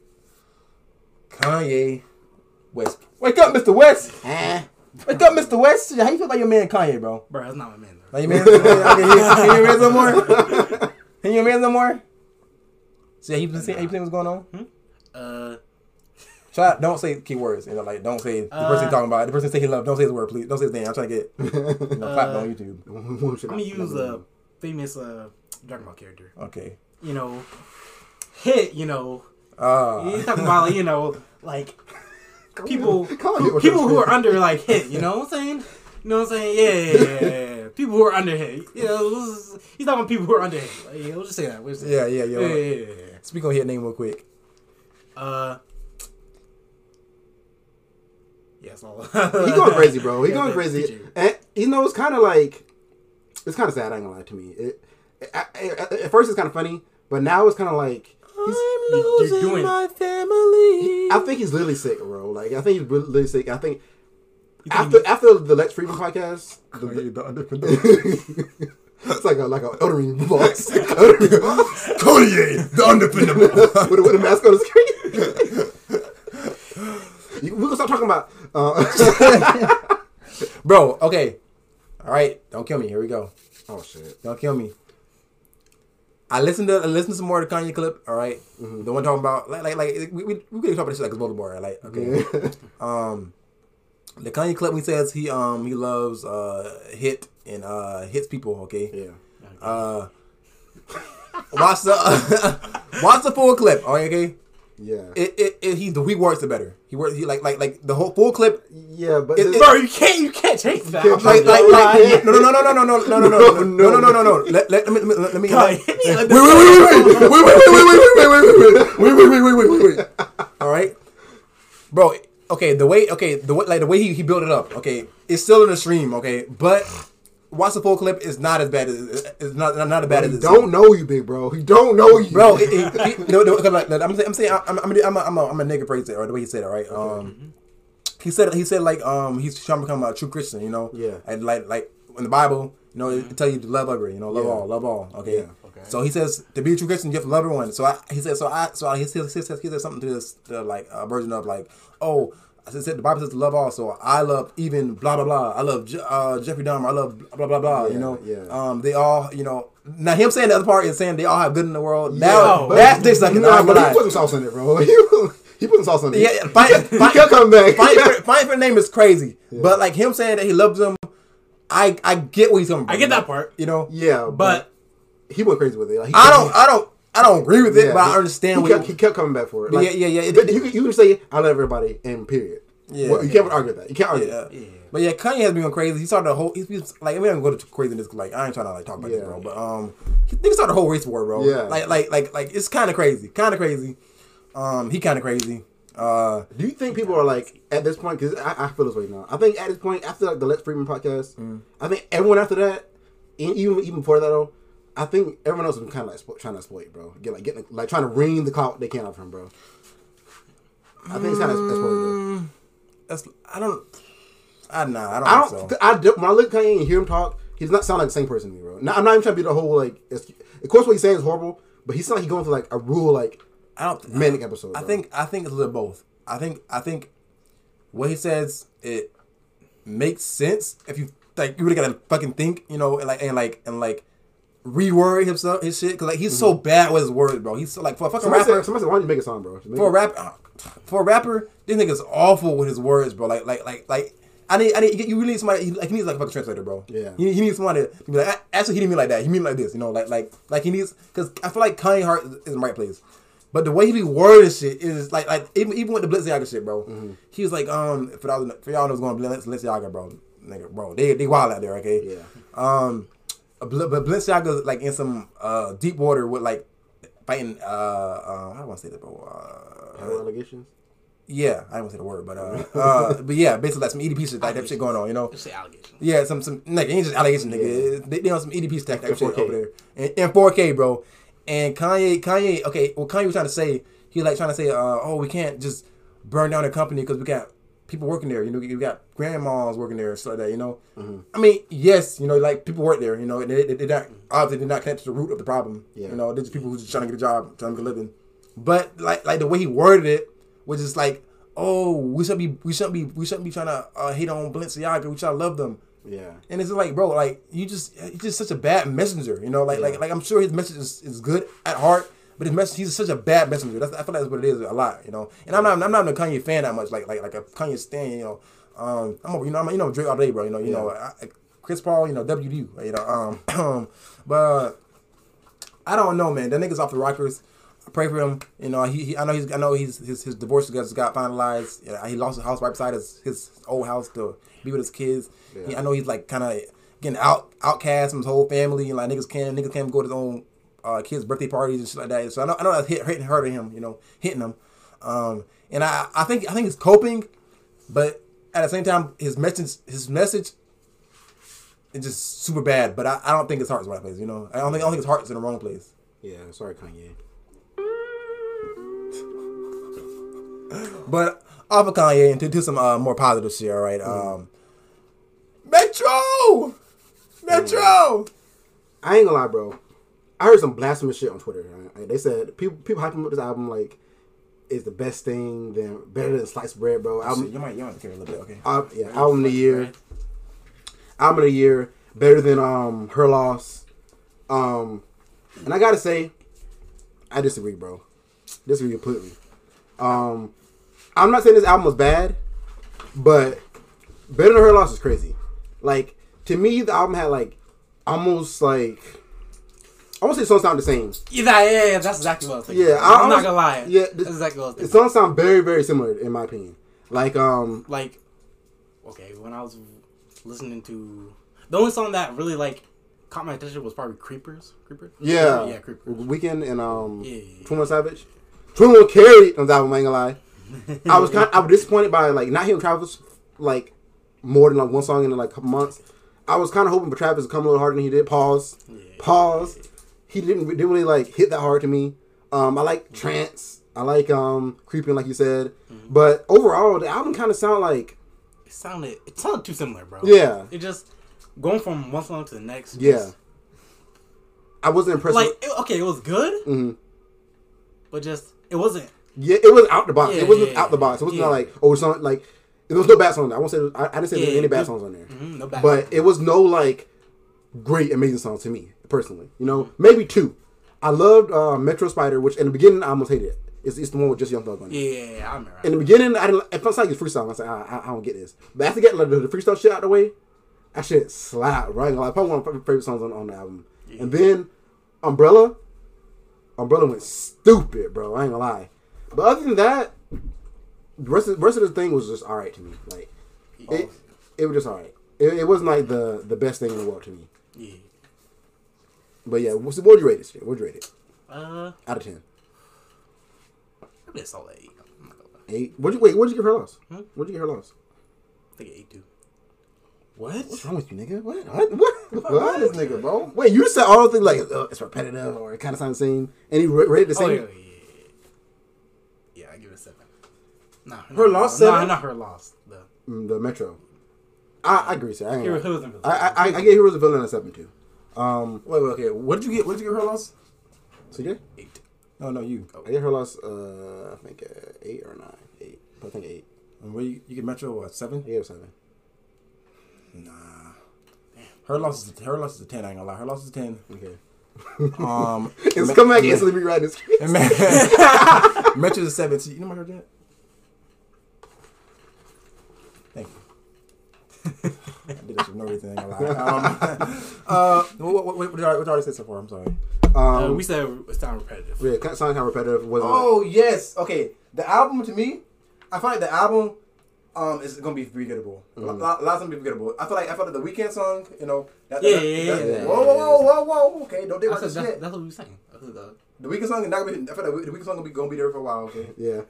[SPEAKER 1] Kanye West. Wake up, Mr. West. Wake up, Mr. West. How you feel about your man Kanye, bro?
[SPEAKER 2] Bro, that's not my man, though.
[SPEAKER 1] Like your man? Can you man some more? Can you man some more? See how you been seeing what's going on? Don't say keywords. You know, like don't say the person talking about it. The person say he love. Don't say his word, please. Don't say his name. I'm trying to get clapped on YouTube.
[SPEAKER 2] I'm gonna use a famous Dragon Ball character.
[SPEAKER 1] Okay.
[SPEAKER 2] You know, hit. You know, he's talking about like, you know, like people who are under like hit. You know what I'm saying? You know what I'm saying? Yeah. People who are under hit. You know, he's talking about people who are under hit. Like, yeah, we'll just say that. Yeah.
[SPEAKER 1] Speak on hit name real quick.
[SPEAKER 2] Yes, all.
[SPEAKER 3] He going crazy, bro. He going crazy. And you know, it's kind of like, it's kind of sad. I ain't gonna lie to me. At first, it's kind of funny, but now it's kind of like
[SPEAKER 1] I'm losing my family.
[SPEAKER 3] I think he's literally sick, bro. Like I think he's literally sick. I think after the Lex Friedman podcast, it's like an Elden Ring box.
[SPEAKER 1] Kanye, the undefendable.
[SPEAKER 3] with a mask on the screen. We're gonna stop talking about
[SPEAKER 1] bro, okay. Alright, don't kill me. Here we go.
[SPEAKER 3] Oh shit.
[SPEAKER 1] Don't kill me. I listened to some more of the Kanye clip, alright? Mm-hmm. The one talking about like we could talk about this shit like it's multiple, right? Like, okay. The Kanye clip he says he loves hit and hits people, okay?
[SPEAKER 3] Yeah.
[SPEAKER 1] Watch the full clip, okay?
[SPEAKER 3] Yeah.
[SPEAKER 1] He works it better. He like the whole full clip.
[SPEAKER 3] Yeah, but
[SPEAKER 2] bro, you can't change that.
[SPEAKER 1] No. Let me. Wait. All right, bro. Okay, the way he built it up. Okay, it's still in the stream. Okay, but watch the full clip. It's not as bad as it's not as bad as.
[SPEAKER 3] He don't know you, big bro. He don't know you,
[SPEAKER 1] bro. I'm saying I'm a nigga praise it or the way he said it, right? He said like he's trying to become a true Christian, you know.
[SPEAKER 3] Yeah.
[SPEAKER 1] And like in the Bible, you know, it tell you to love everybody, you know, love all. Okay.
[SPEAKER 3] Yeah.
[SPEAKER 2] Okay.
[SPEAKER 1] So he says to be a true Christian, you have to love everyone. He said something to this like a version of like, oh. I said the Bible says to love all, so I love even blah blah blah. I love Jeffrey Dahmer. I love blah blah blah.
[SPEAKER 3] Yeah,
[SPEAKER 1] you know,
[SPEAKER 3] yeah.
[SPEAKER 1] They all, you know. Now him saying the other part is saying they all have good in the world.
[SPEAKER 3] Yeah,
[SPEAKER 1] now that dick's like
[SPEAKER 3] he put sauce in it, bro. He put sauce on it.
[SPEAKER 1] Yeah,
[SPEAKER 3] he kept coming back.
[SPEAKER 1] Fighting for the name is crazy, but like him saying that he loves them, I get where he's coming from.
[SPEAKER 2] I get that part,
[SPEAKER 1] you know.
[SPEAKER 3] Yeah,
[SPEAKER 2] but
[SPEAKER 3] he went crazy with it. Like,
[SPEAKER 1] I don't agree with it, but I understand.
[SPEAKER 3] He kept coming back for it. Like,
[SPEAKER 1] yeah.
[SPEAKER 3] You can say I love everybody and period.
[SPEAKER 1] Yeah,
[SPEAKER 3] well, you can't argue with that. You can't argue.
[SPEAKER 1] Yeah. But yeah, Kanye has been going crazy. He started a whole. He's like, we don't go too crazy in this. Like, I ain't trying to like talk about this, bro. But he started a whole race war, bro.
[SPEAKER 3] Yeah.
[SPEAKER 1] Like it's kind of crazy. He kind of crazy.
[SPEAKER 3] Do you think people are like at this point? Because I feel this way now. I think at this point, after like the Lex Friedman podcast, I think everyone after that, even before that though, I think everyone else has been kind of like trying to exploit, bro. Getting trying to wring the clout they can off him, bro. I think it's kind of exploited.
[SPEAKER 1] I don't think so.
[SPEAKER 3] When I look at Kanye and hear him talk, he does not sound like the same person to me, bro. Now, I'm not even trying to be the whole like. Of course, what he's saying is horrible, but he sounds like he's going through like a real like manic episode.
[SPEAKER 1] I think it's a little both. I think what he says it makes sense if you like. You really gotta fucking think, you know, and reword his shit because like he's so bad with his words, bro. He's so, like for a fucking rapper.
[SPEAKER 3] Somebody said, why don't you make a song, bro?
[SPEAKER 1] For a rapper, this nigga's awful with his words, bro. Like, I need you really need somebody. He needs like a fucking translator, bro.
[SPEAKER 3] Yeah.
[SPEAKER 1] He needs somebody to be like, actually, he didn't mean like that. He mean like this, you know, like he needs because I feel like Kanye Hart is in the right place, but the way he be wording shit is like even with the Balenciaga shit, bro. Mm-hmm. He was like for y'all know what's going on Balenciaga, bro. Nigga, bro, they wild out there, okay?
[SPEAKER 3] Yeah.
[SPEAKER 1] But Balenciaga like in some deep water with like fighting. I don't want to say that, bro.
[SPEAKER 3] Allegations.
[SPEAKER 1] Yeah, I don't want to say the word, but yeah, basically like some EDP like that shit going on, you know.
[SPEAKER 2] Just say allegations.
[SPEAKER 1] Yeah, some nigga, ain't just allegation, nigga.
[SPEAKER 3] Yeah.
[SPEAKER 1] They on some EDP stack type
[SPEAKER 3] 4K.
[SPEAKER 1] shit over there in 4K, bro. And Kanye, okay, what Kanye was trying to say, he like trying to say, oh, we can't just burn down the company because we got people working there, you know, you got grandmas working there and stuff like that, you know.
[SPEAKER 3] Mm-hmm.
[SPEAKER 1] I mean, yes, you know, like people work there, you know, and they're not obviously they're not connected to the root of the problem.
[SPEAKER 3] Yeah.
[SPEAKER 1] You know, they're just people who's just trying to get a job, trying to make a living. But like the way he worded it was just like, oh, we shouldn't be trying to hate on Balenciaga. We try to love them.
[SPEAKER 3] Yeah.
[SPEAKER 1] And it's just like, bro, like you're just such a bad messenger. You know, like I'm sure his message is good at heart, but his message, he's such a bad messenger. I feel like that's what it is a lot. You know, and I'm not a Kanye fan that much. Like a Kanye stan. You know, I'm Drake all day, bro. You know, Chris Paul. You know, WD. You know, but I don't know, man. That nigga's off the rockers. I pray for him. You know, I know his divorce just got finalized. Yeah, he lost a house right beside his old house to be with his kids.
[SPEAKER 3] Yeah.
[SPEAKER 1] I know he's like kind of getting outcast from his whole family, and like niggas can't go to his own kids' birthday parties and shit like that. So I know that's hitting him. You know, hitting him. And I think he's coping, but at the same time, his message is just super bad. But I don't think his heart's in the right place. You know, I don't think his heart's in the wrong place.
[SPEAKER 3] Yeah. Sorry, Kanye.
[SPEAKER 1] But off of Kanye and to do some more positive shit, all right. Metro.
[SPEAKER 3] I ain't gonna lie, bro. I heard some blasphemous shit on Twitter. Right? They said people hyping up this album like it's the best thing, better than sliced bread, bro.
[SPEAKER 1] You might care a little bit, okay?
[SPEAKER 3] Album of the year. Album of the year, better than Her Loss. And I gotta say, I disagree, bro. Disagree completely. I'm not saying this album was bad, but better than Her Loss is crazy. Like, to me, the album had like almost like I won't say the songs sound the same.
[SPEAKER 2] Yeah, that's exactly what I was thinking.
[SPEAKER 3] Yeah,
[SPEAKER 2] I'm not gonna lie.
[SPEAKER 3] Yeah,
[SPEAKER 2] that's exactly what I was
[SPEAKER 3] the
[SPEAKER 2] thinking.
[SPEAKER 3] songs sound very, very similar in my opinion. Like,
[SPEAKER 2] okay, when I was listening to the only song that really like caught my attention was probably Creepers.
[SPEAKER 3] Yeah,
[SPEAKER 2] Creepers.
[SPEAKER 3] Weeknd and 21 Savage. 21 carried on that album. I ain't gonna lie. I was disappointed by like not hearing Travis like more than like one song in like a couple months. I was kind of hoping for Travis to come a little harder than he did. Pause. He didn't really like hit that hard to me. I like Trance. I like Creeping, like you said. Mm-hmm. But overall, the album kind of sounded like
[SPEAKER 2] it sounded too similar, bro.
[SPEAKER 3] Yeah,
[SPEAKER 2] it just going from one song to the next.
[SPEAKER 3] Yeah, I wasn't impressed.
[SPEAKER 2] Like, it was good, but just it wasn't.
[SPEAKER 3] Yeah, it was out the box.
[SPEAKER 2] Yeah,
[SPEAKER 3] it wasn't out the box. It wasn't like song like there was no bad songs. I won't say I didn't say there was any bad songs on there.
[SPEAKER 2] No bad.
[SPEAKER 3] But it was no like great amazing songs to me personally. You know, maybe two. I loved Metro Spider, which in the beginning I almost hated it. It's the one with just Young Thug on it.
[SPEAKER 2] Yeah, I remember.
[SPEAKER 3] In the beginning, it felt like it's freestyle. I was like, I don't get this. But after getting like, the freestyle shit out of the way, that shit slapped. Right, like probably one of my favorite songs on the album. Yeah. And then Umbrella went stupid, bro. I ain't gonna lie. But other than that, the rest of the thing was just alright to me. Like it was just alright. It wasn't like the best thing in the world to me.
[SPEAKER 2] Yeah.
[SPEAKER 3] But yeah, what would you rate this shit? What'd you rate it? Out of 10.
[SPEAKER 2] I'd be a solid 8.
[SPEAKER 3] 8? What'd you give Her Loss? What'd you give Her Loss?
[SPEAKER 2] I think 8 too.
[SPEAKER 3] What's wrong with you, nigga? What is this nigga, bro? Wait, you said all the things like it's repetitive or it kind of sounds the same, and he rated the same.
[SPEAKER 2] Yeah, I give it a 7. Nah,
[SPEAKER 3] Her Loss 7?
[SPEAKER 2] Not Her Loss.
[SPEAKER 3] The Metro. I agree, sir. I gave Heroes of Villain a 7 too.
[SPEAKER 1] Wait, okay. What did you give Her Loss?
[SPEAKER 3] CJ?
[SPEAKER 1] 8. No, you.
[SPEAKER 3] I gave Her Loss, I think 8 or 9. 8. I think 8.
[SPEAKER 1] And what you get Metro 7?
[SPEAKER 3] Yeah, 7.
[SPEAKER 1] Nah. Her Loss is a 10. I ain't gonna lie. Her Loss is a 10.
[SPEAKER 3] Okay.
[SPEAKER 1] It's
[SPEAKER 3] come back instantly rewrite this.
[SPEAKER 1] Metro's a 7. You know my heard that? Thank you. I did this for no reason. I ain't gonna lie. What did I already say so far? I'm sorry.
[SPEAKER 2] We said it sounded repetitive.
[SPEAKER 3] Yeah, it sounded kind of repetitive.
[SPEAKER 1] Yes. Okay. The album to me, I find the album It's gonna be forgettable. A lot of them be forgettable. I feel like the Weeknd song, you know.
[SPEAKER 2] Yeah.
[SPEAKER 1] Whoa. Okay, don't do
[SPEAKER 2] That's
[SPEAKER 1] that shit.
[SPEAKER 2] what we were saying.
[SPEAKER 1] The Weeknd song, not gonna be. I feel like the Weeknd song gonna be there for a while. Okay.
[SPEAKER 3] Yeah.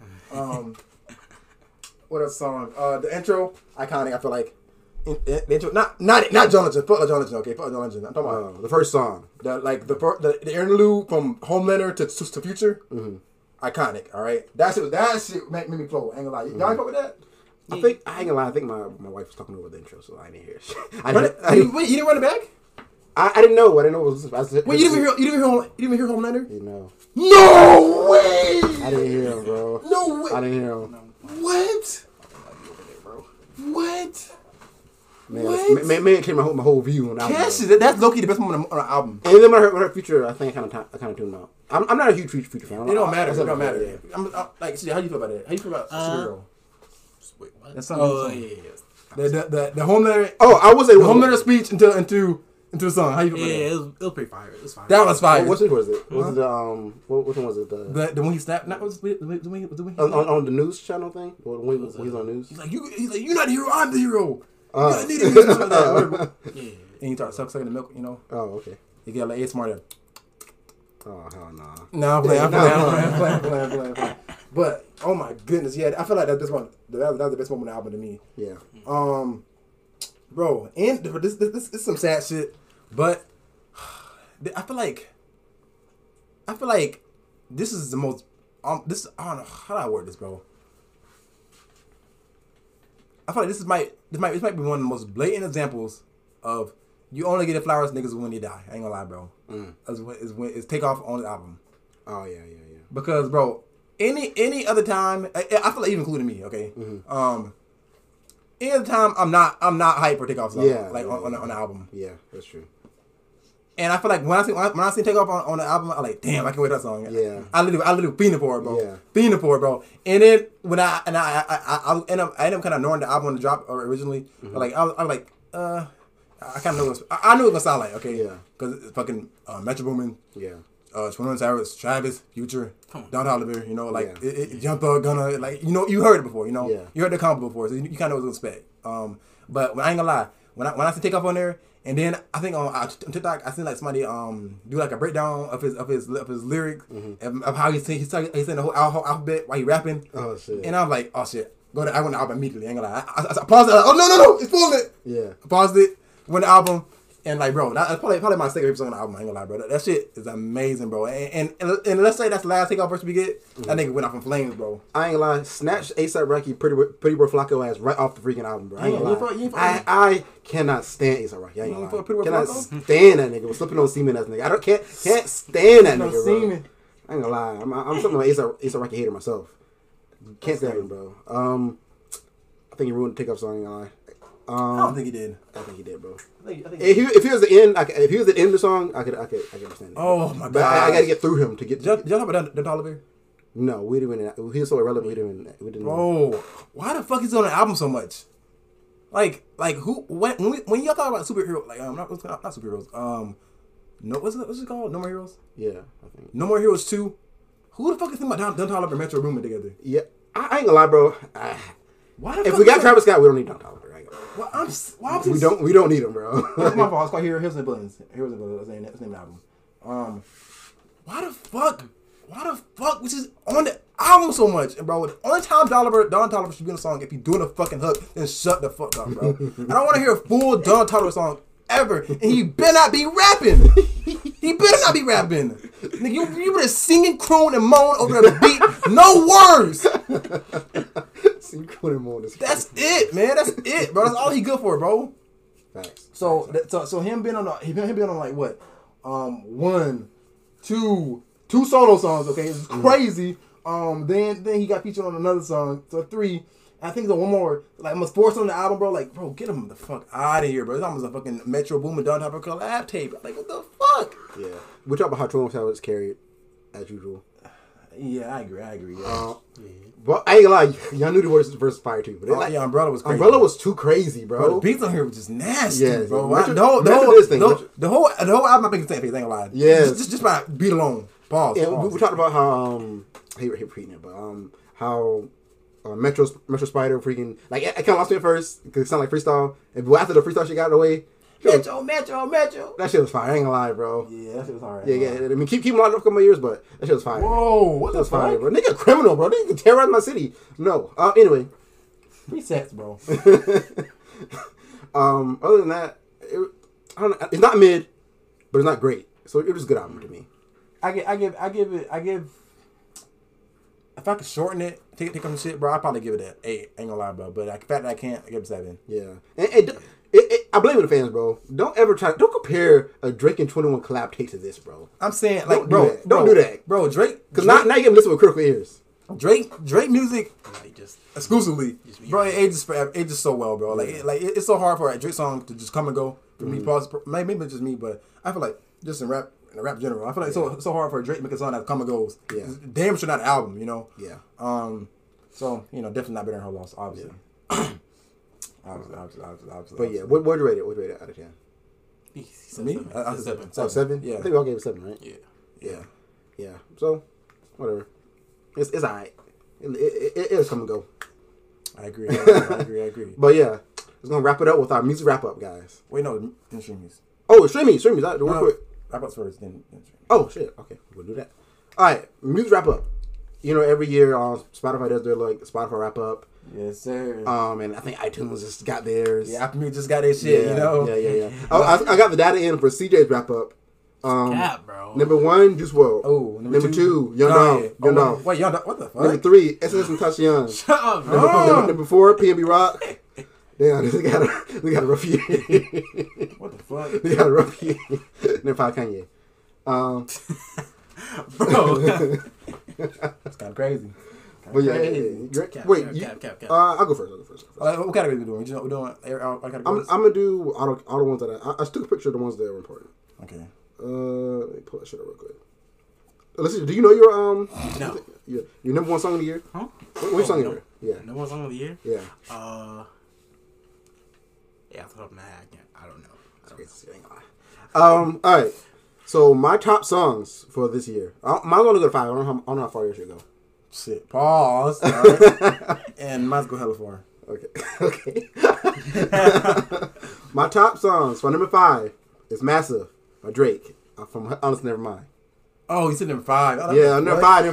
[SPEAKER 1] What else song? The intro, iconic. I feel like the intro, not John Legend. Fuck John Legend. Okay, fuck John Legend. I'm talking about
[SPEAKER 3] The first song.
[SPEAKER 1] the interlude from Homelander to Future. Iconic. All right, that shit made me flow. Ain't gonna lie. Y'all fuck with that?
[SPEAKER 3] I ain't gonna lie. I think my wife was talking over the intro, so I didn't hear it.
[SPEAKER 1] Wait, you didn't run it back?
[SPEAKER 3] I didn't know. I didn't know it was.
[SPEAKER 1] Wait, you didn't hear Homelander?
[SPEAKER 3] You know.
[SPEAKER 1] No way!
[SPEAKER 3] I didn't hear him, bro.
[SPEAKER 1] No way!
[SPEAKER 3] I didn't hear him.
[SPEAKER 1] What? What?
[SPEAKER 3] Man,
[SPEAKER 1] What?
[SPEAKER 3] man, it changed my whole view on the album.
[SPEAKER 1] Cash, that's low-key the best moment on the album.
[SPEAKER 3] And then when I heard Future, I think I kind of tuned out. I'm not a huge Future fan.
[SPEAKER 1] It don't matter. It don't
[SPEAKER 3] Yeah.
[SPEAKER 1] matter. I'm like, see, how you feel about it? How you feel about Superhero?
[SPEAKER 2] Wait, what?
[SPEAKER 1] That's something.
[SPEAKER 2] Oh, yeah.
[SPEAKER 1] The Homelander.
[SPEAKER 3] Oh, I was
[SPEAKER 1] The
[SPEAKER 3] able.
[SPEAKER 1] Homelander speech into the song. How you feel
[SPEAKER 2] Yeah,
[SPEAKER 1] about
[SPEAKER 2] it was pretty fire. It was fire.
[SPEAKER 1] that? That was fire.
[SPEAKER 3] What was it? Was it which one was it?
[SPEAKER 1] The when he snapped. Not was the when he
[SPEAKER 3] On the news channel thing? When he's on news?
[SPEAKER 1] He's like, you're not the hero. I'm the hero. You
[SPEAKER 3] Oh.
[SPEAKER 1] need me. Something like that.
[SPEAKER 2] Yeah.
[SPEAKER 1] And he started sucking the milk. You know,
[SPEAKER 3] Oh, okay.
[SPEAKER 1] he get like ASMR.
[SPEAKER 3] Oh, hell nah.
[SPEAKER 1] No, I'm playing. But oh my goodness, yeah, I feel like that's one. That was the best moment of the album to me.
[SPEAKER 3] Yeah.
[SPEAKER 1] Bro, and this is some sad shit, but I feel like this is the most this I don't know how do I word this, bro. I feel like this might be one of the most blatant examples of you only get the flowers niggas when you die. I ain't gonna lie, bro. Is when it's Takeoff on the album.
[SPEAKER 3] Oh yeah.
[SPEAKER 1] Because bro, any other time, I feel like even including me, okay. Any other time, I'm not hyped for Takeoff song, on the album.
[SPEAKER 3] Yeah, that's true.
[SPEAKER 1] And I feel like when I see Takeoff on the album, I'm like, damn, I can't wait that song.
[SPEAKER 3] Yeah.
[SPEAKER 1] I literally fiending for it, bro.
[SPEAKER 3] Yeah.
[SPEAKER 1] Fiending for it, bro. And then when I end up kind of ignoring the album on the drop originally. But like I was like, I kind of knew I knew it was gonna sound like, okay,
[SPEAKER 3] Yeah.
[SPEAKER 1] because it's fucking Metro Boomin,
[SPEAKER 3] Yeah.
[SPEAKER 1] 21 Savage, Travis, Future, Don Toliver, you know, like
[SPEAKER 3] Yeah.
[SPEAKER 1] Young Thug, Gunna, like you heard it before, you know,
[SPEAKER 3] Yeah.
[SPEAKER 1] you heard the combo before, so you kind of know what to expect. But I ain't gonna lie, when I see Takeoff on there, and then I think on TikTok I seen like somebody do like a breakdown of his lyrics of how he's saying the whole alphabet while he rapping.
[SPEAKER 3] Oh shit.
[SPEAKER 1] And I'm like, oh shit, I went to the album immediately. I ain't gonna lie, I paused it. Like, oh no, it's full it.
[SPEAKER 3] Yeah.
[SPEAKER 1] I paused it, went to the album. And like, bro, that's probably my second favorite song on the album. I ain't gonna lie, bro. That shit is amazing, bro. And let's say that's the last Takeoff verse we get. That nigga went off in flames, bro.
[SPEAKER 3] I ain't gonna lie. Snatch A$AP Rocky, Pretty Bro Flacco ass right off the freaking album, bro. I ain't gonna lie. I cannot stand A$AP Rocky. I ain't gonna lie. Cannot stand that nigga. We're slipping on semen ass nigga. Can't stand that nigga, bro. I ain't gonna lie. I'm something like A$AP Rocky hater myself. Can't stand him, bro. I think he ruined the Takeoff song. I ain't gonna lie.
[SPEAKER 1] I don't think he did.
[SPEAKER 3] I think he did, bro.
[SPEAKER 1] I think
[SPEAKER 3] If he was the end, if he was the end of the song, I could understand it.
[SPEAKER 1] Oh my god!
[SPEAKER 3] But I gotta get through him to get.
[SPEAKER 1] Did y'all talk about Don Toliver?
[SPEAKER 3] No, we didn't. He was so irrelevant. We didn't.
[SPEAKER 1] Bro, why the fuck is he on the album so much? Like who? When y'all talk about superhero, like not superheroes. No, what's it called? No More Heroes.
[SPEAKER 3] Yeah, I think.
[SPEAKER 1] No More Heroes 2. Who the fuck is thinking about Don Toliver and Metro Boomin together?
[SPEAKER 3] Yeah, I ain't gonna lie, bro.
[SPEAKER 1] Why the
[SPEAKER 3] If
[SPEAKER 1] fuck
[SPEAKER 3] we got Travis Scott, we don't need Don Toliver. We don't need him, bro.
[SPEAKER 1] That's my fault. It's called Heroes and Villains. Heroes and Villains. That's the name of the album. Why the fuck was he on the album so much? And bro, the only time Don Toliver should be on a song if he's doing a fucking hook, then shut the fuck up, bro. I don't want to hear a full Don Toliver song ever, and he better not be rapping. He better not be rapping. Nigga, you better singing, croon, and moan over the beat. No words. That's it, man. That's it, bro. That's all he good for, bro.
[SPEAKER 3] Facts.
[SPEAKER 1] So him being on like what, 1, 2 solo songs. Okay, it's crazy. Then he got featured on another song. So 3. I think there's one more, like almost 4 on the album, bro. Like, bro, get him the fuck out of here, bro. It's almost a fucking Metro Boomin Don Toliver collab tape. Like, what the fuck?
[SPEAKER 3] Yeah, we talk about how 21 Savage carried as usual.
[SPEAKER 1] Yeah, I agree. Yeah.
[SPEAKER 3] But I ain't gonna lie, y'all knew the words versus Fire too. But
[SPEAKER 1] Yeah, Umbrella was crazy.
[SPEAKER 3] Umbrella was too crazy, bro.
[SPEAKER 1] Bro, the beats on here were just nasty,
[SPEAKER 3] Yeah,
[SPEAKER 1] bro.
[SPEAKER 3] the
[SPEAKER 1] whole album, I think it's ain't gonna lie.
[SPEAKER 3] Yeah,
[SPEAKER 1] just by beat alone. Pause.
[SPEAKER 3] And we talked about how I hate repeating it, but how Metro Spider, freaking like I kind of lost me at first because it sounded like freestyle, and but after the freestyle shit got out of the way, Metro. That shit was fire. I ain't gonna lie, bro.
[SPEAKER 1] Yeah, that shit was alright.
[SPEAKER 3] Yeah. I mean, keep locked up a couple of years, but that shit was fire.
[SPEAKER 1] Whoa, what the
[SPEAKER 3] Fire,
[SPEAKER 1] fuck?
[SPEAKER 3] bro. Nigga, a criminal, bro. Nigga terrorize my city. No. Anyway.
[SPEAKER 1] Free sex, bro.
[SPEAKER 3] Other than that, I don't know. It's not mid, but it's not great. So it was a good album to me.
[SPEAKER 1] I give. If I could shorten it, take on the shit, bro, I'd probably give it an 8. Ain't gonna lie, bro. But the fact that I can't, I give it a 7.
[SPEAKER 3] Yeah. I blame the fans, bro. Don't compare a Drake and 21 collab tape to this, bro.
[SPEAKER 1] I'm saying, like,
[SPEAKER 3] Don't do that.
[SPEAKER 1] Bro, Drake.
[SPEAKER 3] Because now you can listen with critical ears.
[SPEAKER 1] Drake music
[SPEAKER 2] Like just
[SPEAKER 1] exclusively,
[SPEAKER 2] Just
[SPEAKER 1] bro. It ages so well, bro. Like, it's so hard for a Drake song to just come and go. For me, maybe it's just me, but I feel like just in rap general, I feel like it's so hard for a Drake to make a song that come and goes.
[SPEAKER 3] Yeah.
[SPEAKER 1] It's damn sure not an album, you know.
[SPEAKER 3] Yeah.
[SPEAKER 1] So definitely not better than Her Loss, obviously. Obviously.
[SPEAKER 3] But yeah, what would you rate it? What would you rate it out of 10?
[SPEAKER 1] Me?
[SPEAKER 2] I said 7.
[SPEAKER 3] Oh, 7?
[SPEAKER 1] Yeah.
[SPEAKER 3] I think we all gave it 7, right?
[SPEAKER 2] Yeah.
[SPEAKER 3] Yeah. So, whatever. It's alright. It'll come and go.
[SPEAKER 1] I agree.
[SPEAKER 3] But yeah, let's gonna wrap it up with our music wrap up, guys.
[SPEAKER 1] Wait, no, then streamies.
[SPEAKER 3] Oh, streamies. Real quick.
[SPEAKER 1] Wrap up first, then streamies.
[SPEAKER 3] Oh shit. Okay, we'll do that. All right, music wrap up. Every year Spotify does their like Spotify wrap up.
[SPEAKER 1] Yes, sir.
[SPEAKER 3] And I think iTunes just got theirs.
[SPEAKER 1] Yeah, Apple Music just got their shit,
[SPEAKER 3] Yeah. I got the data in for CJ's wrap up.
[SPEAKER 2] Cap, bro.
[SPEAKER 3] Number 1, Juice WRLD.
[SPEAKER 1] Oh,
[SPEAKER 3] number 2, Young Dolph.
[SPEAKER 1] Wait, Young Dolph, what the fuck?
[SPEAKER 3] Number 3, SS and Tashion.
[SPEAKER 2] Shut up, bro.
[SPEAKER 3] Number 4, PNB Rock. Damn, they got a rough year.
[SPEAKER 1] What the fuck?
[SPEAKER 3] They got a rough year. Number 5, Kanye.
[SPEAKER 2] Bro.
[SPEAKER 1] It's kind of crazy.
[SPEAKER 3] But yeah,
[SPEAKER 2] Cap.
[SPEAKER 3] I'll go first.
[SPEAKER 1] What category are we doing? We're doing our categories?
[SPEAKER 3] I'm gonna do all the ones that I took a picture of the ones that were important.
[SPEAKER 1] Okay.
[SPEAKER 3] Let me pull that shit up real quick. Listen, do you know your
[SPEAKER 2] No.
[SPEAKER 3] your number 1 song of the year?
[SPEAKER 2] Huh?
[SPEAKER 3] What song of the year?
[SPEAKER 2] Number 1 song of the year?
[SPEAKER 3] Yeah.
[SPEAKER 2] Yeah, off the top of my head, I don't know.
[SPEAKER 3] All right. So my top songs for this year. Mine's only go to 5. I don't know how far your should go.
[SPEAKER 1] Shit. Pause. All right. And mine's go hella far.
[SPEAKER 3] Okay. My top songs for number 5 is "Massive" by Drake from Honestly Nevermind.
[SPEAKER 1] Oh, you said number 5.
[SPEAKER 3] Yeah, number 5.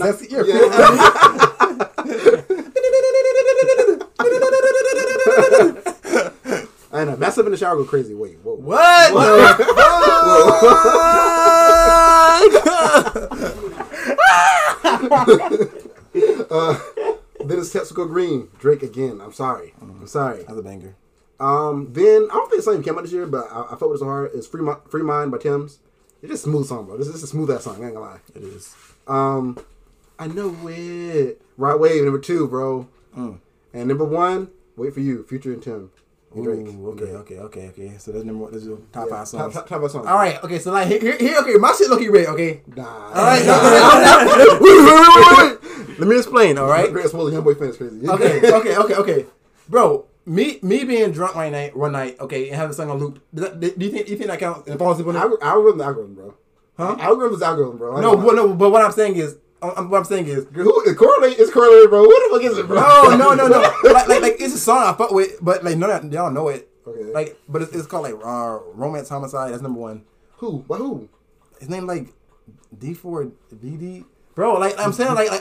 [SPEAKER 3] I know. Massive in the shower go crazy. Wait, whoa.
[SPEAKER 1] What?
[SPEAKER 3] Then it's Texaco Green. Drake again. I'm sorry.
[SPEAKER 1] That's a banger.
[SPEAKER 3] Then I don't think the song came out this year, but I felt it was so hard. It's Free Mind by Tim's. It's just a smooth song, bro. This is a smooth ass song. I ain't gonna lie.
[SPEAKER 1] It is.
[SPEAKER 3] I know it. Right Wave, number 2, bro. And number 1, Wait for You, Future and Tim. Drake.
[SPEAKER 1] Okay. So that's number 1. This is top 5 songs.
[SPEAKER 3] Top 5 songs.
[SPEAKER 1] All right. Okay. So like here. Okay. My shit look red. Okay.
[SPEAKER 3] Nah.
[SPEAKER 1] All right. Wait. Let me explain. All right.
[SPEAKER 3] Great spoiler. Young boy fan is crazy.
[SPEAKER 1] Okay. Bro, me being drunk one night. Okay, and having the song on loop. Do you think that counts? And falling asleep on it?
[SPEAKER 3] Algorithm, bro.
[SPEAKER 1] Huh?
[SPEAKER 3] Algorithm, bro.
[SPEAKER 1] No. But what I'm saying is.
[SPEAKER 3] It's correlated, bro. What the fuck is it, bro?
[SPEAKER 1] No. like it's a song I fuck with, but like they don't know it.
[SPEAKER 3] Okay.
[SPEAKER 1] Like, but it's called like Romance Homicide. That's number 1.
[SPEAKER 3] Who? By who?
[SPEAKER 1] His name like D4 BD. Bro, like I'm saying, like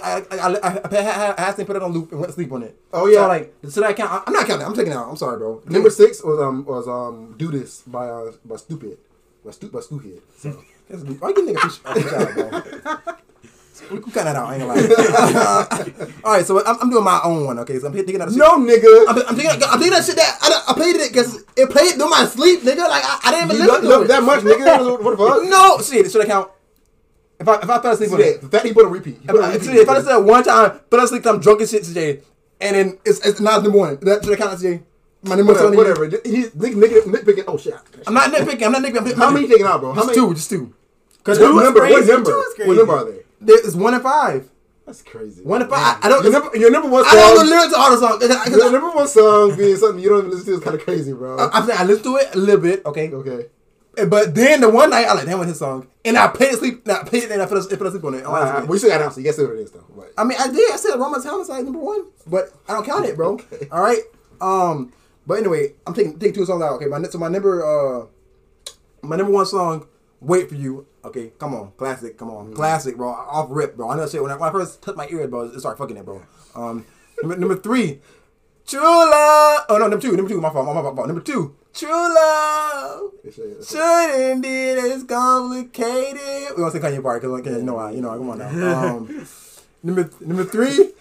[SPEAKER 1] I had to put it on loop and went to sleep on it.
[SPEAKER 3] Oh yeah.
[SPEAKER 1] So like, so I count. I'm not counting. I'm taking it out. I'm sorry, bro.
[SPEAKER 3] Number 6 was Do This by Stupid. By Stupid. So.
[SPEAKER 1] Why you nigga fish out, bro? We cut that out. I ain't gonna lie. All right, so I'm doing my own one. Okay, so I'm taking that. Shit.
[SPEAKER 3] No, nigga.
[SPEAKER 1] I'm taking that shit that I played it because it played during my sleep, nigga. Like I didn't even listen to it
[SPEAKER 3] that much, nigga. What the fuck?
[SPEAKER 1] No, shit. Should I count? If I fell asleep on it,
[SPEAKER 3] the fact he put a repeat.
[SPEAKER 1] if I listen to it one time, fell asleep, I'm drunk as shit today, and then it's not number 1. That should I count today? My number
[SPEAKER 3] whatever. He's nitpicking. Oh shit.
[SPEAKER 1] I'm not nitpicking.
[SPEAKER 3] How many you taking out, bro? How many?
[SPEAKER 1] Just two. Because
[SPEAKER 3] What number are they?
[SPEAKER 1] There's 1 and 5.
[SPEAKER 3] That's crazy.
[SPEAKER 1] 1 and 5. I don't.
[SPEAKER 3] Your number 1 song.
[SPEAKER 1] I don't know the lyrics to all the songs.
[SPEAKER 3] Your number 1 song being something you don't even listen to is kind of crazy, bro.
[SPEAKER 1] I'm saying I listen to it a little bit. Okay.
[SPEAKER 3] Okay.
[SPEAKER 1] But then the one night I like, damn, what's his song? And I played it sleep. I played it and I fell asleep on it.
[SPEAKER 3] Well, you still got to answer. You guess what it is though. But.
[SPEAKER 1] I mean, I did. I said Roman's Helmet's like number 1, but I don't count it, bro. Okay. All right. But anyway, I'm taking 2 songs out. Okay, my number 1 song, "Wait for You." Okay, come on, classic. Come on, classic, bro. Off rip, bro. I know that shit when I first touched my ear, bro. It started fucking it, bro. Number 3, "True Love." Oh no, number 2. My fault. Number 2, "True Love." Shouldn't be this complicated. We gonna say Kanye part because you know I. Come on now. Number 3.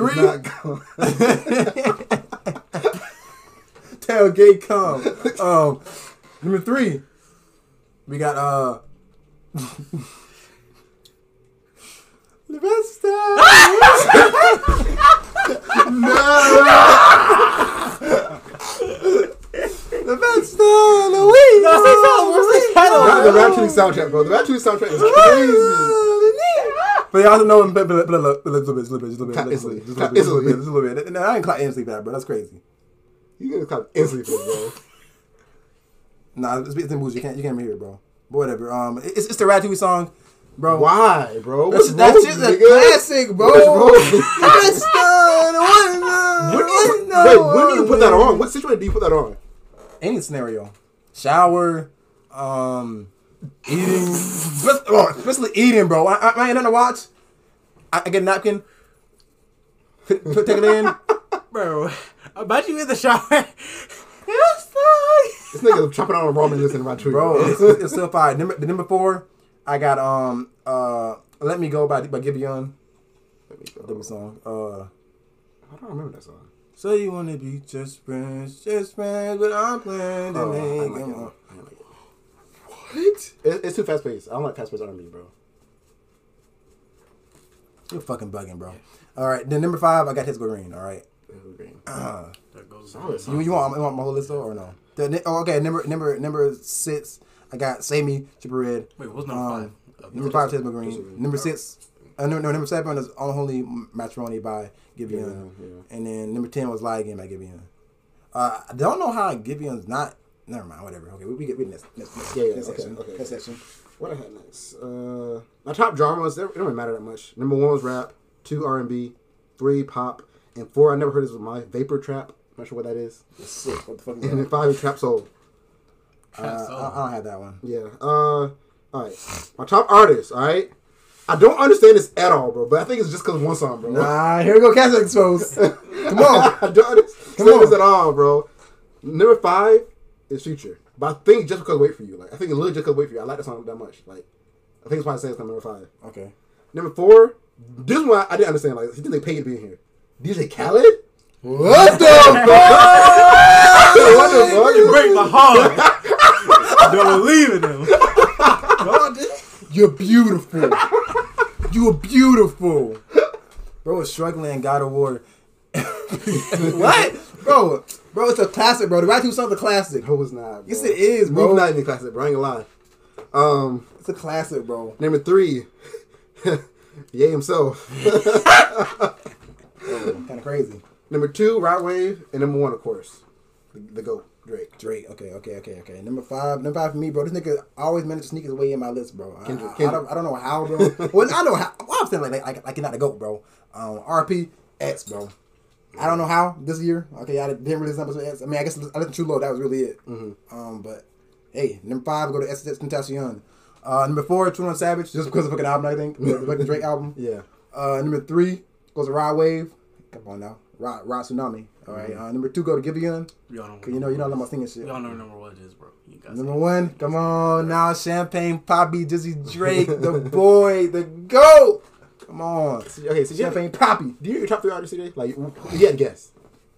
[SPEAKER 1] Tailgate come. Number 3, we got the best time. No. The best time of the week.
[SPEAKER 2] No, say title.
[SPEAKER 3] The Rhapsody soundtrack, bro. The Rhapsody soundtrack is crazy.
[SPEAKER 1] But you also know him, but a little bit. No, I ain't clap instantly for that, bro. That's crazy.
[SPEAKER 3] You gonna clap instantly for it, bro.
[SPEAKER 1] Nah, it's in moves. You can't hear it, bro. But whatever. It's the Ratatouille song, bro.
[SPEAKER 3] Why, bro?
[SPEAKER 1] That's just a classic, bro.
[SPEAKER 3] What's wrong? When do you put that on? What situation do you put that on?
[SPEAKER 1] Any scenario, shower, eating, especially eating, bro. I ain't nothing to watch. I get a napkin, take it in,
[SPEAKER 2] bro. About you in the shower.
[SPEAKER 3] This nigga chopping on a ramen listening to Ratatouille,
[SPEAKER 1] bro. It's still fire. Number 4, I got "Let Me Go" by Giveon.
[SPEAKER 3] Let Me Go.
[SPEAKER 1] Different song.
[SPEAKER 3] I don't remember that song.
[SPEAKER 1] So you wanna be just friends, but I'm playing to make them up.
[SPEAKER 3] What? It's too fast paced. I don't like fast paced R&B, bro.
[SPEAKER 1] You're fucking bugging, bro. All right, then number 5, I got His Go Green. All right. You want my whole list though or no? Okay. Number 6, I got "Save Me," Trippie Redd.
[SPEAKER 2] Wait, what's number 5?
[SPEAKER 1] Number 5, His Go Green. Number 6. Number 7 is "Unholy Matrimony" by Giveon. Yeah. And then number 10 was "Lie Again" by Giveon. I don't know how Giveon's not. Never mind. Whatever. Okay, we get next section.
[SPEAKER 3] Okay.
[SPEAKER 1] Next section.
[SPEAKER 3] What I had next? My top genres. It don't really matter that much. Number 1 was rap. 2 R&B. 3 pop. And 4, I never heard this with my Vapor Trap. I'm not sure what that is.
[SPEAKER 1] It's sick. What the fuck is
[SPEAKER 3] and
[SPEAKER 1] that?
[SPEAKER 3] then 5 is Trap Soul.
[SPEAKER 1] I don't have that one.
[SPEAKER 3] Yeah. All right. My top artist. All right. I don't understand this at all, bro. But I think it's just because of one song, bro.
[SPEAKER 1] Nah, here we go. Castle Exposed. Come on.
[SPEAKER 3] I don't understand this at all, bro. Number 5 is Future. But I think just because "Wait for You." Like, I think it's literally just because "Wait for You." I like that song that much. Like, I think it's why I say it's number 5.
[SPEAKER 1] Okay.
[SPEAKER 3] Number 4. This one I didn't understand. Like, he didn't pay you to be in here. DJ Khaled?
[SPEAKER 1] What the fuck?
[SPEAKER 3] What the fuck?
[SPEAKER 2] You break my heart. Don't believe in him.
[SPEAKER 1] You're beautiful. You are beautiful. Bro is struggling in God of War. What? Bro, it's a classic, bro. The Ratatouille song's a classic.
[SPEAKER 3] No, it's not, bro.
[SPEAKER 1] Yes, it is, bro.
[SPEAKER 3] It's not even a classic, bro. I ain't gonna lie.
[SPEAKER 1] It's a classic, bro.
[SPEAKER 3] Number 3. Ye himself.
[SPEAKER 1] Kind of crazy.
[SPEAKER 3] Number 2, Rod Wave. And number 1, of course, the GOAT, Drake.
[SPEAKER 1] Okay. Number 5 for me, bro. This nigga always managed to sneak his way in my list, bro. I don't know how, bro. Well, I know how. Well, I'm saying like he's not a GOAT, bro. RP X, bro. I don't know how this year. Okay, I didn't release numbers with X. I mean, I guess I listened to True Low. That was really it.
[SPEAKER 3] Mm-hmm.
[SPEAKER 1] But hey, number 5 go to Tentacion. Number 4, 21 Savage, just because of the fucking album, I think. The Drake album.
[SPEAKER 3] Yeah.
[SPEAKER 1] Number 3 goes to Rod Wave. Come on now. Rod Tsunami. All right. Number 2 go to Giveon. You know I love my singing shit.
[SPEAKER 2] We all know number 1 is, bro. You guys
[SPEAKER 1] number 1, come on now. Champagne Poppy, Dizzy Drake, the boy, the GOAT. Come on.
[SPEAKER 3] Okay, so
[SPEAKER 1] Champagne Poppy.
[SPEAKER 3] Do you hear your top 3 artists today? Like, you had to guess.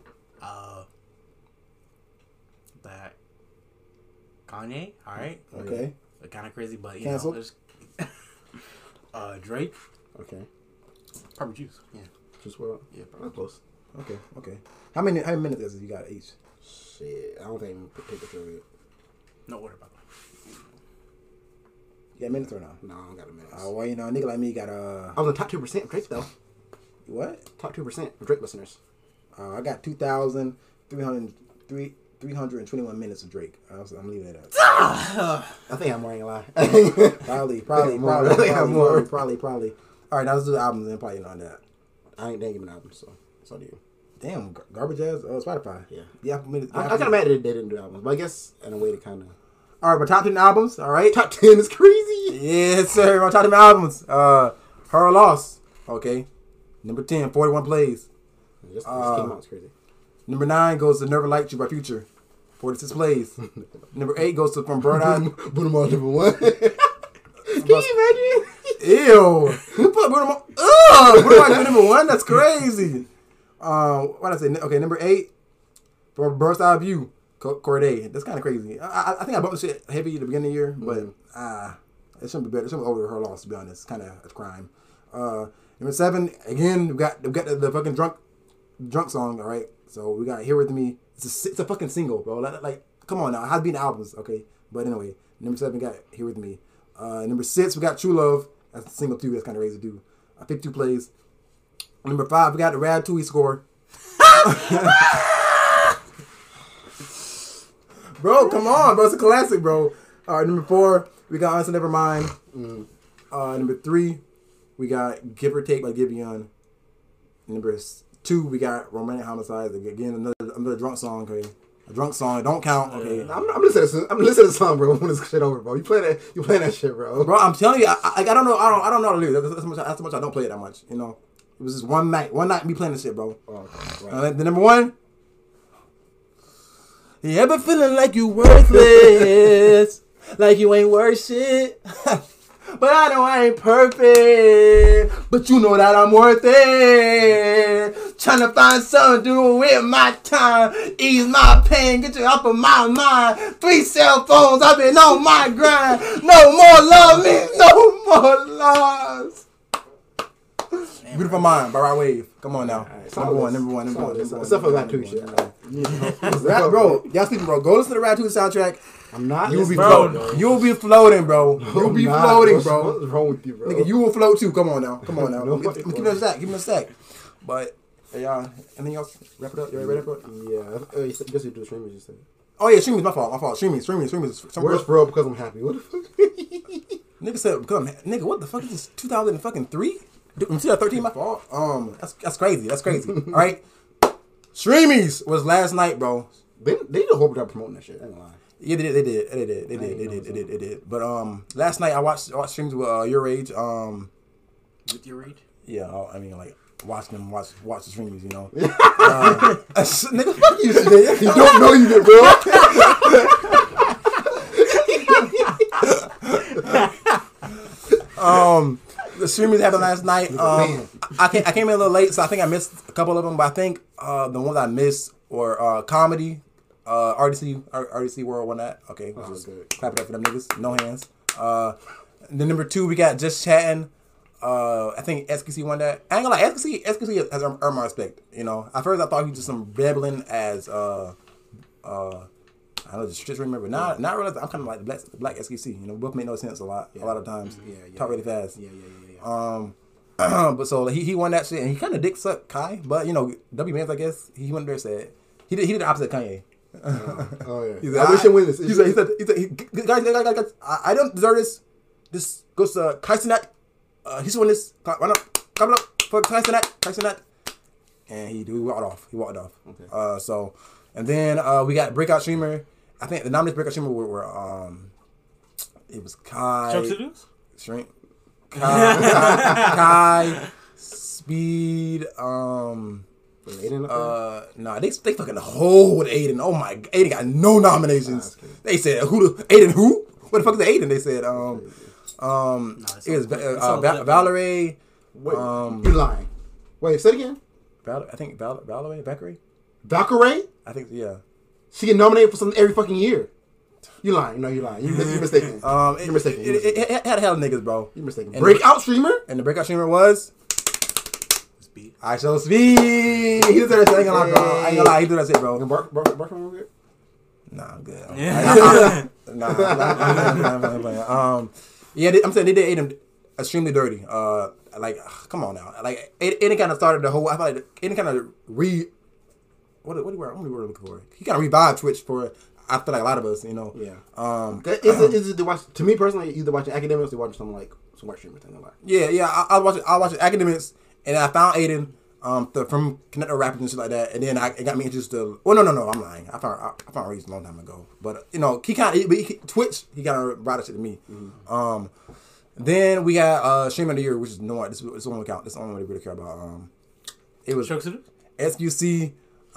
[SPEAKER 2] That Kanye. All right.
[SPEAKER 1] Okay.
[SPEAKER 2] Kind of crazy, but you
[SPEAKER 1] Cancel.
[SPEAKER 2] know, Drake.
[SPEAKER 3] Okay.
[SPEAKER 2] Probably Juice. Yeah.
[SPEAKER 3] Just well.
[SPEAKER 2] Yeah,
[SPEAKER 3] That's close.
[SPEAKER 1] Okay. How many minutes is you got each?
[SPEAKER 3] Shit, I don't think I'm gonna take the show yet.
[SPEAKER 2] No order, by the way.
[SPEAKER 1] You got minutes or no?
[SPEAKER 3] No, I don't got a minute.
[SPEAKER 1] Well, you know, a nigga like me got
[SPEAKER 3] I was in the top 2% of Drake though.
[SPEAKER 1] What?
[SPEAKER 3] Top 2% of Drake listeners.
[SPEAKER 1] I got 2,303 321 minutes of Drake. I'm leaving it at.
[SPEAKER 3] I think I'm more, ain't gonna lie.
[SPEAKER 1] Probably. All right, now let's do the albums and probably on that.
[SPEAKER 3] They ain't giving albums, so it's on you.
[SPEAKER 1] Damn, Garbage Ass, Spotify.
[SPEAKER 3] Yeah.
[SPEAKER 1] I kind
[SPEAKER 3] of mad that they didn't do albums, but I guess in a way to kind of.
[SPEAKER 1] All right, my top 10 albums. All right,
[SPEAKER 3] top 10 is crazy.
[SPEAKER 1] Yes, sir. My top 10 albums. Her Loss. Okay. Number 10, 41 plays.
[SPEAKER 3] This came out, it's crazy.
[SPEAKER 1] Number 9 goes to Never Liked You by Future. 46 plays. Number 8 goes to From Bird Eye.
[SPEAKER 3] Bruno Mars number 1. Can you imagine?
[SPEAKER 1] Ew. Who put Bruno Mars? Ugh. Bruno Mars number 1? That's crazy. What did I say? Okay, number 8 for Bird's Eye View. Corday. That's kind of crazy. I think I bumped the shit heavy at the beginning of the year, but it shouldn't be better. It shouldn't be over Her Loss, to be honest. It's kind of a crime. Number 7, again, we got the fucking drunk song, all right? So we got Here With Me. It's a fucking single, bro. Like, come on now. It has to be in the albums, okay? But anyway, number 7, we got Here With Me. Number 6, we got True Love. That's a single, too. That's kind of crazy, to do. 52 plays. Number 5, we got the Ratatouille score. Bro, come on, bro. It's a classic, bro. All right, number 4, we got Honestly Nevermind. Number 3, we got Give or Take by Giveon. Number 2, we got Romantic Homicides. Again, another drunk song, okay? A drunk song, don't count, okay?
[SPEAKER 3] I'm listening to the song, bro. When this shit over, bro. You playing that shit, bro.
[SPEAKER 1] Bro, I'm telling you, I don't know how to lyrics. That's how much I don't play it that much, you know? It was just one night me playing this shit, bro.
[SPEAKER 3] Okay, right.
[SPEAKER 1] The number 1, you ever feeling like you worthless, like you ain't worth shit? But I know I ain't perfect, but you know that I'm worth it. Trying to find something to do with my time, ease my pain, get you off of my mind. 3 cell phones, I've been on my grind. No more love me, no more loss. Beautiful Mind by Rod Wave. Come on now.
[SPEAKER 3] Right,
[SPEAKER 1] number one.
[SPEAKER 3] Except for that too shit.
[SPEAKER 1] Bro, y'all sleeping, bro. Go listen to the Ratatouille soundtrack.
[SPEAKER 3] I'm not.
[SPEAKER 1] You'll be floating. You'll be floating, bro. You'll be floating, bro.
[SPEAKER 3] What's wrong with you, bro?
[SPEAKER 1] Nigga, you will float too. Come on now. Keep it a stack. But hey, y'all, anything else? Wrap it up. You ready to wrap it up?
[SPEAKER 3] Yeah. I guess you do streamers, you said.
[SPEAKER 1] Oh yeah, streaming's my fault. Streaming.
[SPEAKER 3] Where's bro? Because I'm happy. What the fuck?
[SPEAKER 1] Nigga said, nigga, what the fuck is this? 2003? 2013, my fault. That's crazy. All right. Streamies was last night, bro.
[SPEAKER 3] They did a whole bunch of promoting that shit. I ain't gonna lie.
[SPEAKER 1] Yeah, they did. But last night I watched streams with Your Age.
[SPEAKER 2] With Your Age?
[SPEAKER 1] Yeah, I mean like watch the streams, you know. Nigga, fuck you, today.
[SPEAKER 3] You don't know you did, bro.
[SPEAKER 1] The streamers happened last night. I came in a little late, so I think I missed a couple of them. But I think the ones I missed were comedy. RDC World won that. Okay, which is good. Clap it up for them niggas. No hands. Then number 2, we got Just Chatting. I think SKC won that. I ain't gonna lie, SKC has earned my respect. You know, at first I thought he was just some babbling as I don't know, just remember. Now I realize I'm kind of like the black SKC. You know, both make no sense a lot of times. Talk really fast. But so he won that shit, and he kind of dick sucked Kai. But you know, W Mans, I guess he went there and said he did the opposite of Kanye.
[SPEAKER 3] He said, I wish I win this.
[SPEAKER 1] He said, guys, I don't deserve this. This goes to Kai Cenat. He's won this. Why not? Come up for Kai Cenat. And he walked off. Okay. So, and then we got Breakout Streamer. I think the nominees Breakout Streamer were it was Kai. Shrink. Kai. Speed. Nah, they fucking hold Aiden. Oh my, Aiden got no nominations. They said Aiden who? What the fuck is Aiden? They said it was Valerie.
[SPEAKER 3] Wait, you're lying. Wait, say it again.
[SPEAKER 1] I think Valerie.
[SPEAKER 3] Valkyrie?
[SPEAKER 1] I think yeah.
[SPEAKER 3] She get nominated for something every fucking year. You lying? No, you're lying. You're mistaken. You're mistaken.
[SPEAKER 1] It had hell niggas, bro.
[SPEAKER 3] You're mistaken. Breakout Streamer?
[SPEAKER 1] And the Breakout Streamer was Speed. I show Speed. He did that shit. I ain't gonna lie, bro. I ain't gonna lie. He did that shit, bro.
[SPEAKER 3] Bark real good?
[SPEAKER 1] Nah, I'm good.
[SPEAKER 2] Yeah.
[SPEAKER 1] Yeah, I'm saying they did Aiden extremely dirty. Like, come on now. Like, it kind of started the whole. I feel like it kind of what are we looking for? He kind of revived Twitch for. I feel like a lot of us, you know.
[SPEAKER 3] Yeah. Is it to watch? To me personally, either watching academics or watching something like some white streamers.
[SPEAKER 1] Yeah. I was watching academics, and I found Aiden from Connector Rapids and shit like that, and then it got me interested. Well, no, I'm lying. I found Reese a long time ago, but you know, he kind of Twitch. He kind of brought it shit to me. Mm-hmm. Then we got Streamer of the Year, which is no, this one count. This is the only one we really care about. It was SQC.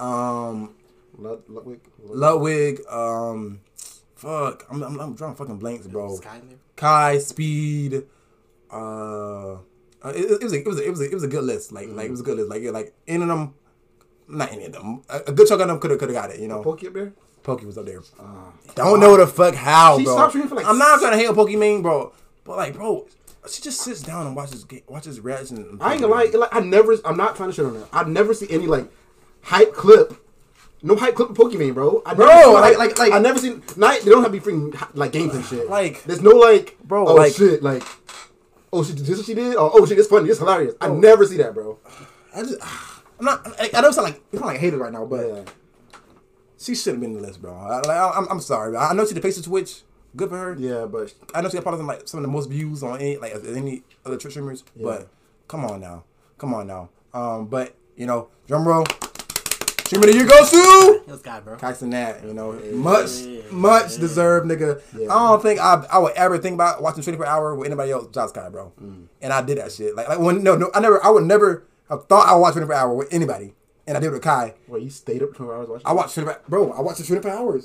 [SPEAKER 1] Ludwig, fuck, I'm drawing fucking blanks, bro. Kai, Speed, it was a good list. Like it was a good list. Like any of them, not any of them. A good chunk of them could have got it. You know.
[SPEAKER 3] Pokey up there.
[SPEAKER 1] Pokey was up there. Don't know the fuck how,
[SPEAKER 3] she
[SPEAKER 1] bro. I'm not trying to hate on Pokemon, bro. But like, bro, she just sits down and watches reaction.
[SPEAKER 3] I ain't gonna lie. I'm not trying to shit on her. I never see any like hype clip. No hype clip of Pokemon, bro. I never seen. They don't have to be freaking like games and shit.
[SPEAKER 1] Like,
[SPEAKER 3] there's no like,
[SPEAKER 1] bro.
[SPEAKER 3] Oh like, shit, like, oh shit, this is what she did. Or, oh shit, it's funny, it's hilarious. I never see that, bro.
[SPEAKER 1] I'm not. I don't sound like hated right now, but yeah. She should have been in the list, bro. I'm sorry. I know she the face of Twitch. Good for her.
[SPEAKER 3] Yeah, but
[SPEAKER 1] I know she got probably like some of the most views on any other Twitch streamers. Yeah. But come on now. But you know, drum roll. Streamer of the Year goes to
[SPEAKER 2] this guy, bro.
[SPEAKER 1] Kyson Nat, you know, much deserved, nigga. Yeah. I don't think I would ever think about watching 24 Hour with anybody else, Josh Sky, bro. And I did that shit. Like when I would never have thought I would watch 24 Hour with anybody, and I did it with Kai.
[SPEAKER 3] Well, you stayed up 24 hours watching.
[SPEAKER 1] I watched 24, bro. I watched the 24 Hours.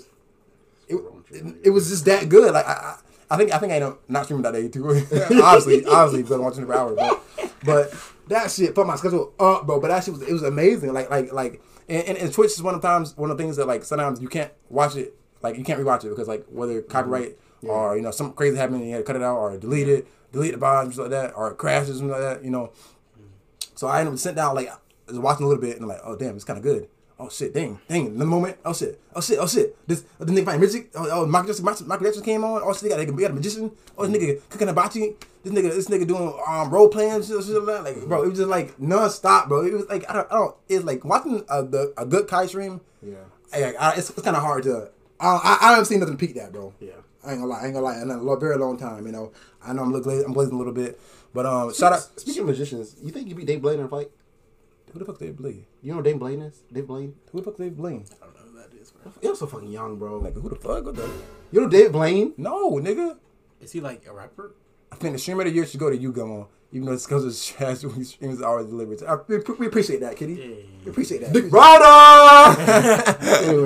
[SPEAKER 1] It was just that good. Like I think I ended up not streaming that day too. obviously, because I'm watching 24 Hours, but that shit put my schedule up, bro. But that shit was amazing. Like. And Twitch is one of the things that like sometimes you can't watch it, like you can't rewatch it because like whether copyright or you know something crazy happened and you had to cut it out or delete the bottom like that or it crashes or something like that, you know. So I ended up sitting down like I was watching a little bit and like, oh damn, it's kind of good. Oh shit, dang, in the moment, oh shit. This nigga find music. Oh, Michael Jackson came on. Oh shit, they got a magician. Oh, this nigga cooking hibachi. This nigga doing role playing shit like that. Like, bro, it was just like non-stop, bro. It was like I don't. It's like watching a good Kai stream. Yeah, it's kind of hard to. I haven't seen nothing peak that, bro.
[SPEAKER 3] Yeah,
[SPEAKER 1] I ain't gonna lie. In a very long time, you know. I know I'm blazing a little bit, but shout out.
[SPEAKER 3] Speaking of magicians, you think you beat Dave Blaine in a fight?
[SPEAKER 1] Who the fuck Dave Blaine?
[SPEAKER 3] You know who Dave Blaine is? Dave Blaine?
[SPEAKER 1] Who the fuck Dave Blaine?
[SPEAKER 2] I don't know who that is, bro.
[SPEAKER 3] You're so fucking young, bro.
[SPEAKER 1] Like, who the fuck? What the?
[SPEAKER 3] You know Dave Blaine?
[SPEAKER 1] No, nigga.
[SPEAKER 2] Is he like a rapper?
[SPEAKER 1] I think the Streamer of the Year should go to you, Gummo. Even though it's because of trash, we streams always delivered. We appreciate that, Kitty. Yeah. We appreciate that.
[SPEAKER 3] Dick Ryder!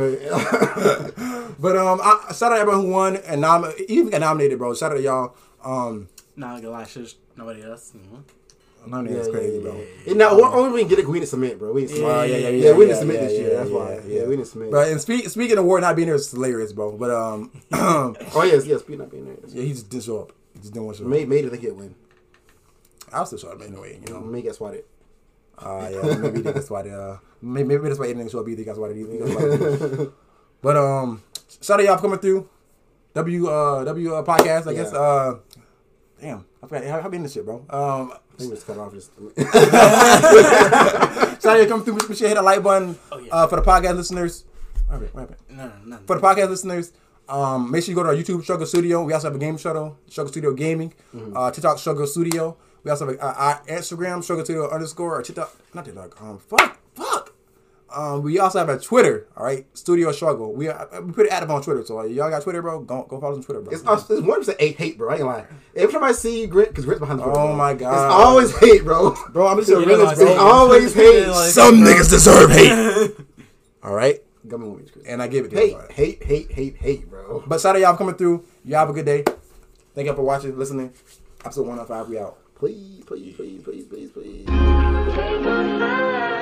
[SPEAKER 1] Anyway. But shout out to everyone who won and even got nominated, bro. Shout out to y'all.
[SPEAKER 2] Nah, gonna lie, nobody else.
[SPEAKER 1] That's crazy, bro.
[SPEAKER 3] And now, we didn't get it. We didn't submit, bro. We didn't submit. Yeah, we didn't submit this year. That's why. Yeah, we didn't submit.
[SPEAKER 1] But and speaking of Ward not being there is hilarious, bro. But
[SPEAKER 3] oh yes, Speed not being there.
[SPEAKER 1] Yeah, he just didn't show up. He just didn't want to show up.
[SPEAKER 3] Made it think he'd win.
[SPEAKER 1] I'll still show up anyway. You know,
[SPEAKER 3] may get swatted.
[SPEAKER 1] Yeah, maybe he got swatted. Maybe that's why he didn't show up either. He got swatted either. But shout out y'all for coming through. W podcast, I guess. Damn, I forgot how we in this shit, bro.
[SPEAKER 3] He was cut off. Just
[SPEAKER 1] shout out to come through. Make sure you hit the like button for the podcast listeners. What happened?
[SPEAKER 2] No.
[SPEAKER 1] For the podcast listeners, make sure you go to our YouTube Struggle Studio. We also have a game Struggle Studio Gaming. TikTok Struggle Studio. We also have our Instagram Struggle Studio _ or TikTok. Not TikTok. Fuck. We also have a Twitter. All right, Studio Struggle. We pretty active on Twitter. So y'all got Twitter, bro? Go follow us on Twitter, bro.
[SPEAKER 3] It's 1% hate, bro. I ain't lying. Every time I see Grint, because Grint's behind the Twitter.
[SPEAKER 1] Oh my god.
[SPEAKER 3] It's always hate, bro.
[SPEAKER 1] Bro, I'm just a realist, bro.
[SPEAKER 3] It's always hate.
[SPEAKER 1] Some niggas deserve hate. All right. And I give it to you.
[SPEAKER 3] Hate, bro.
[SPEAKER 1] But shout out y'all for coming through. Y'all have a good day. Thank y'all for watching, listening. Episode 105, we out.
[SPEAKER 3] Please.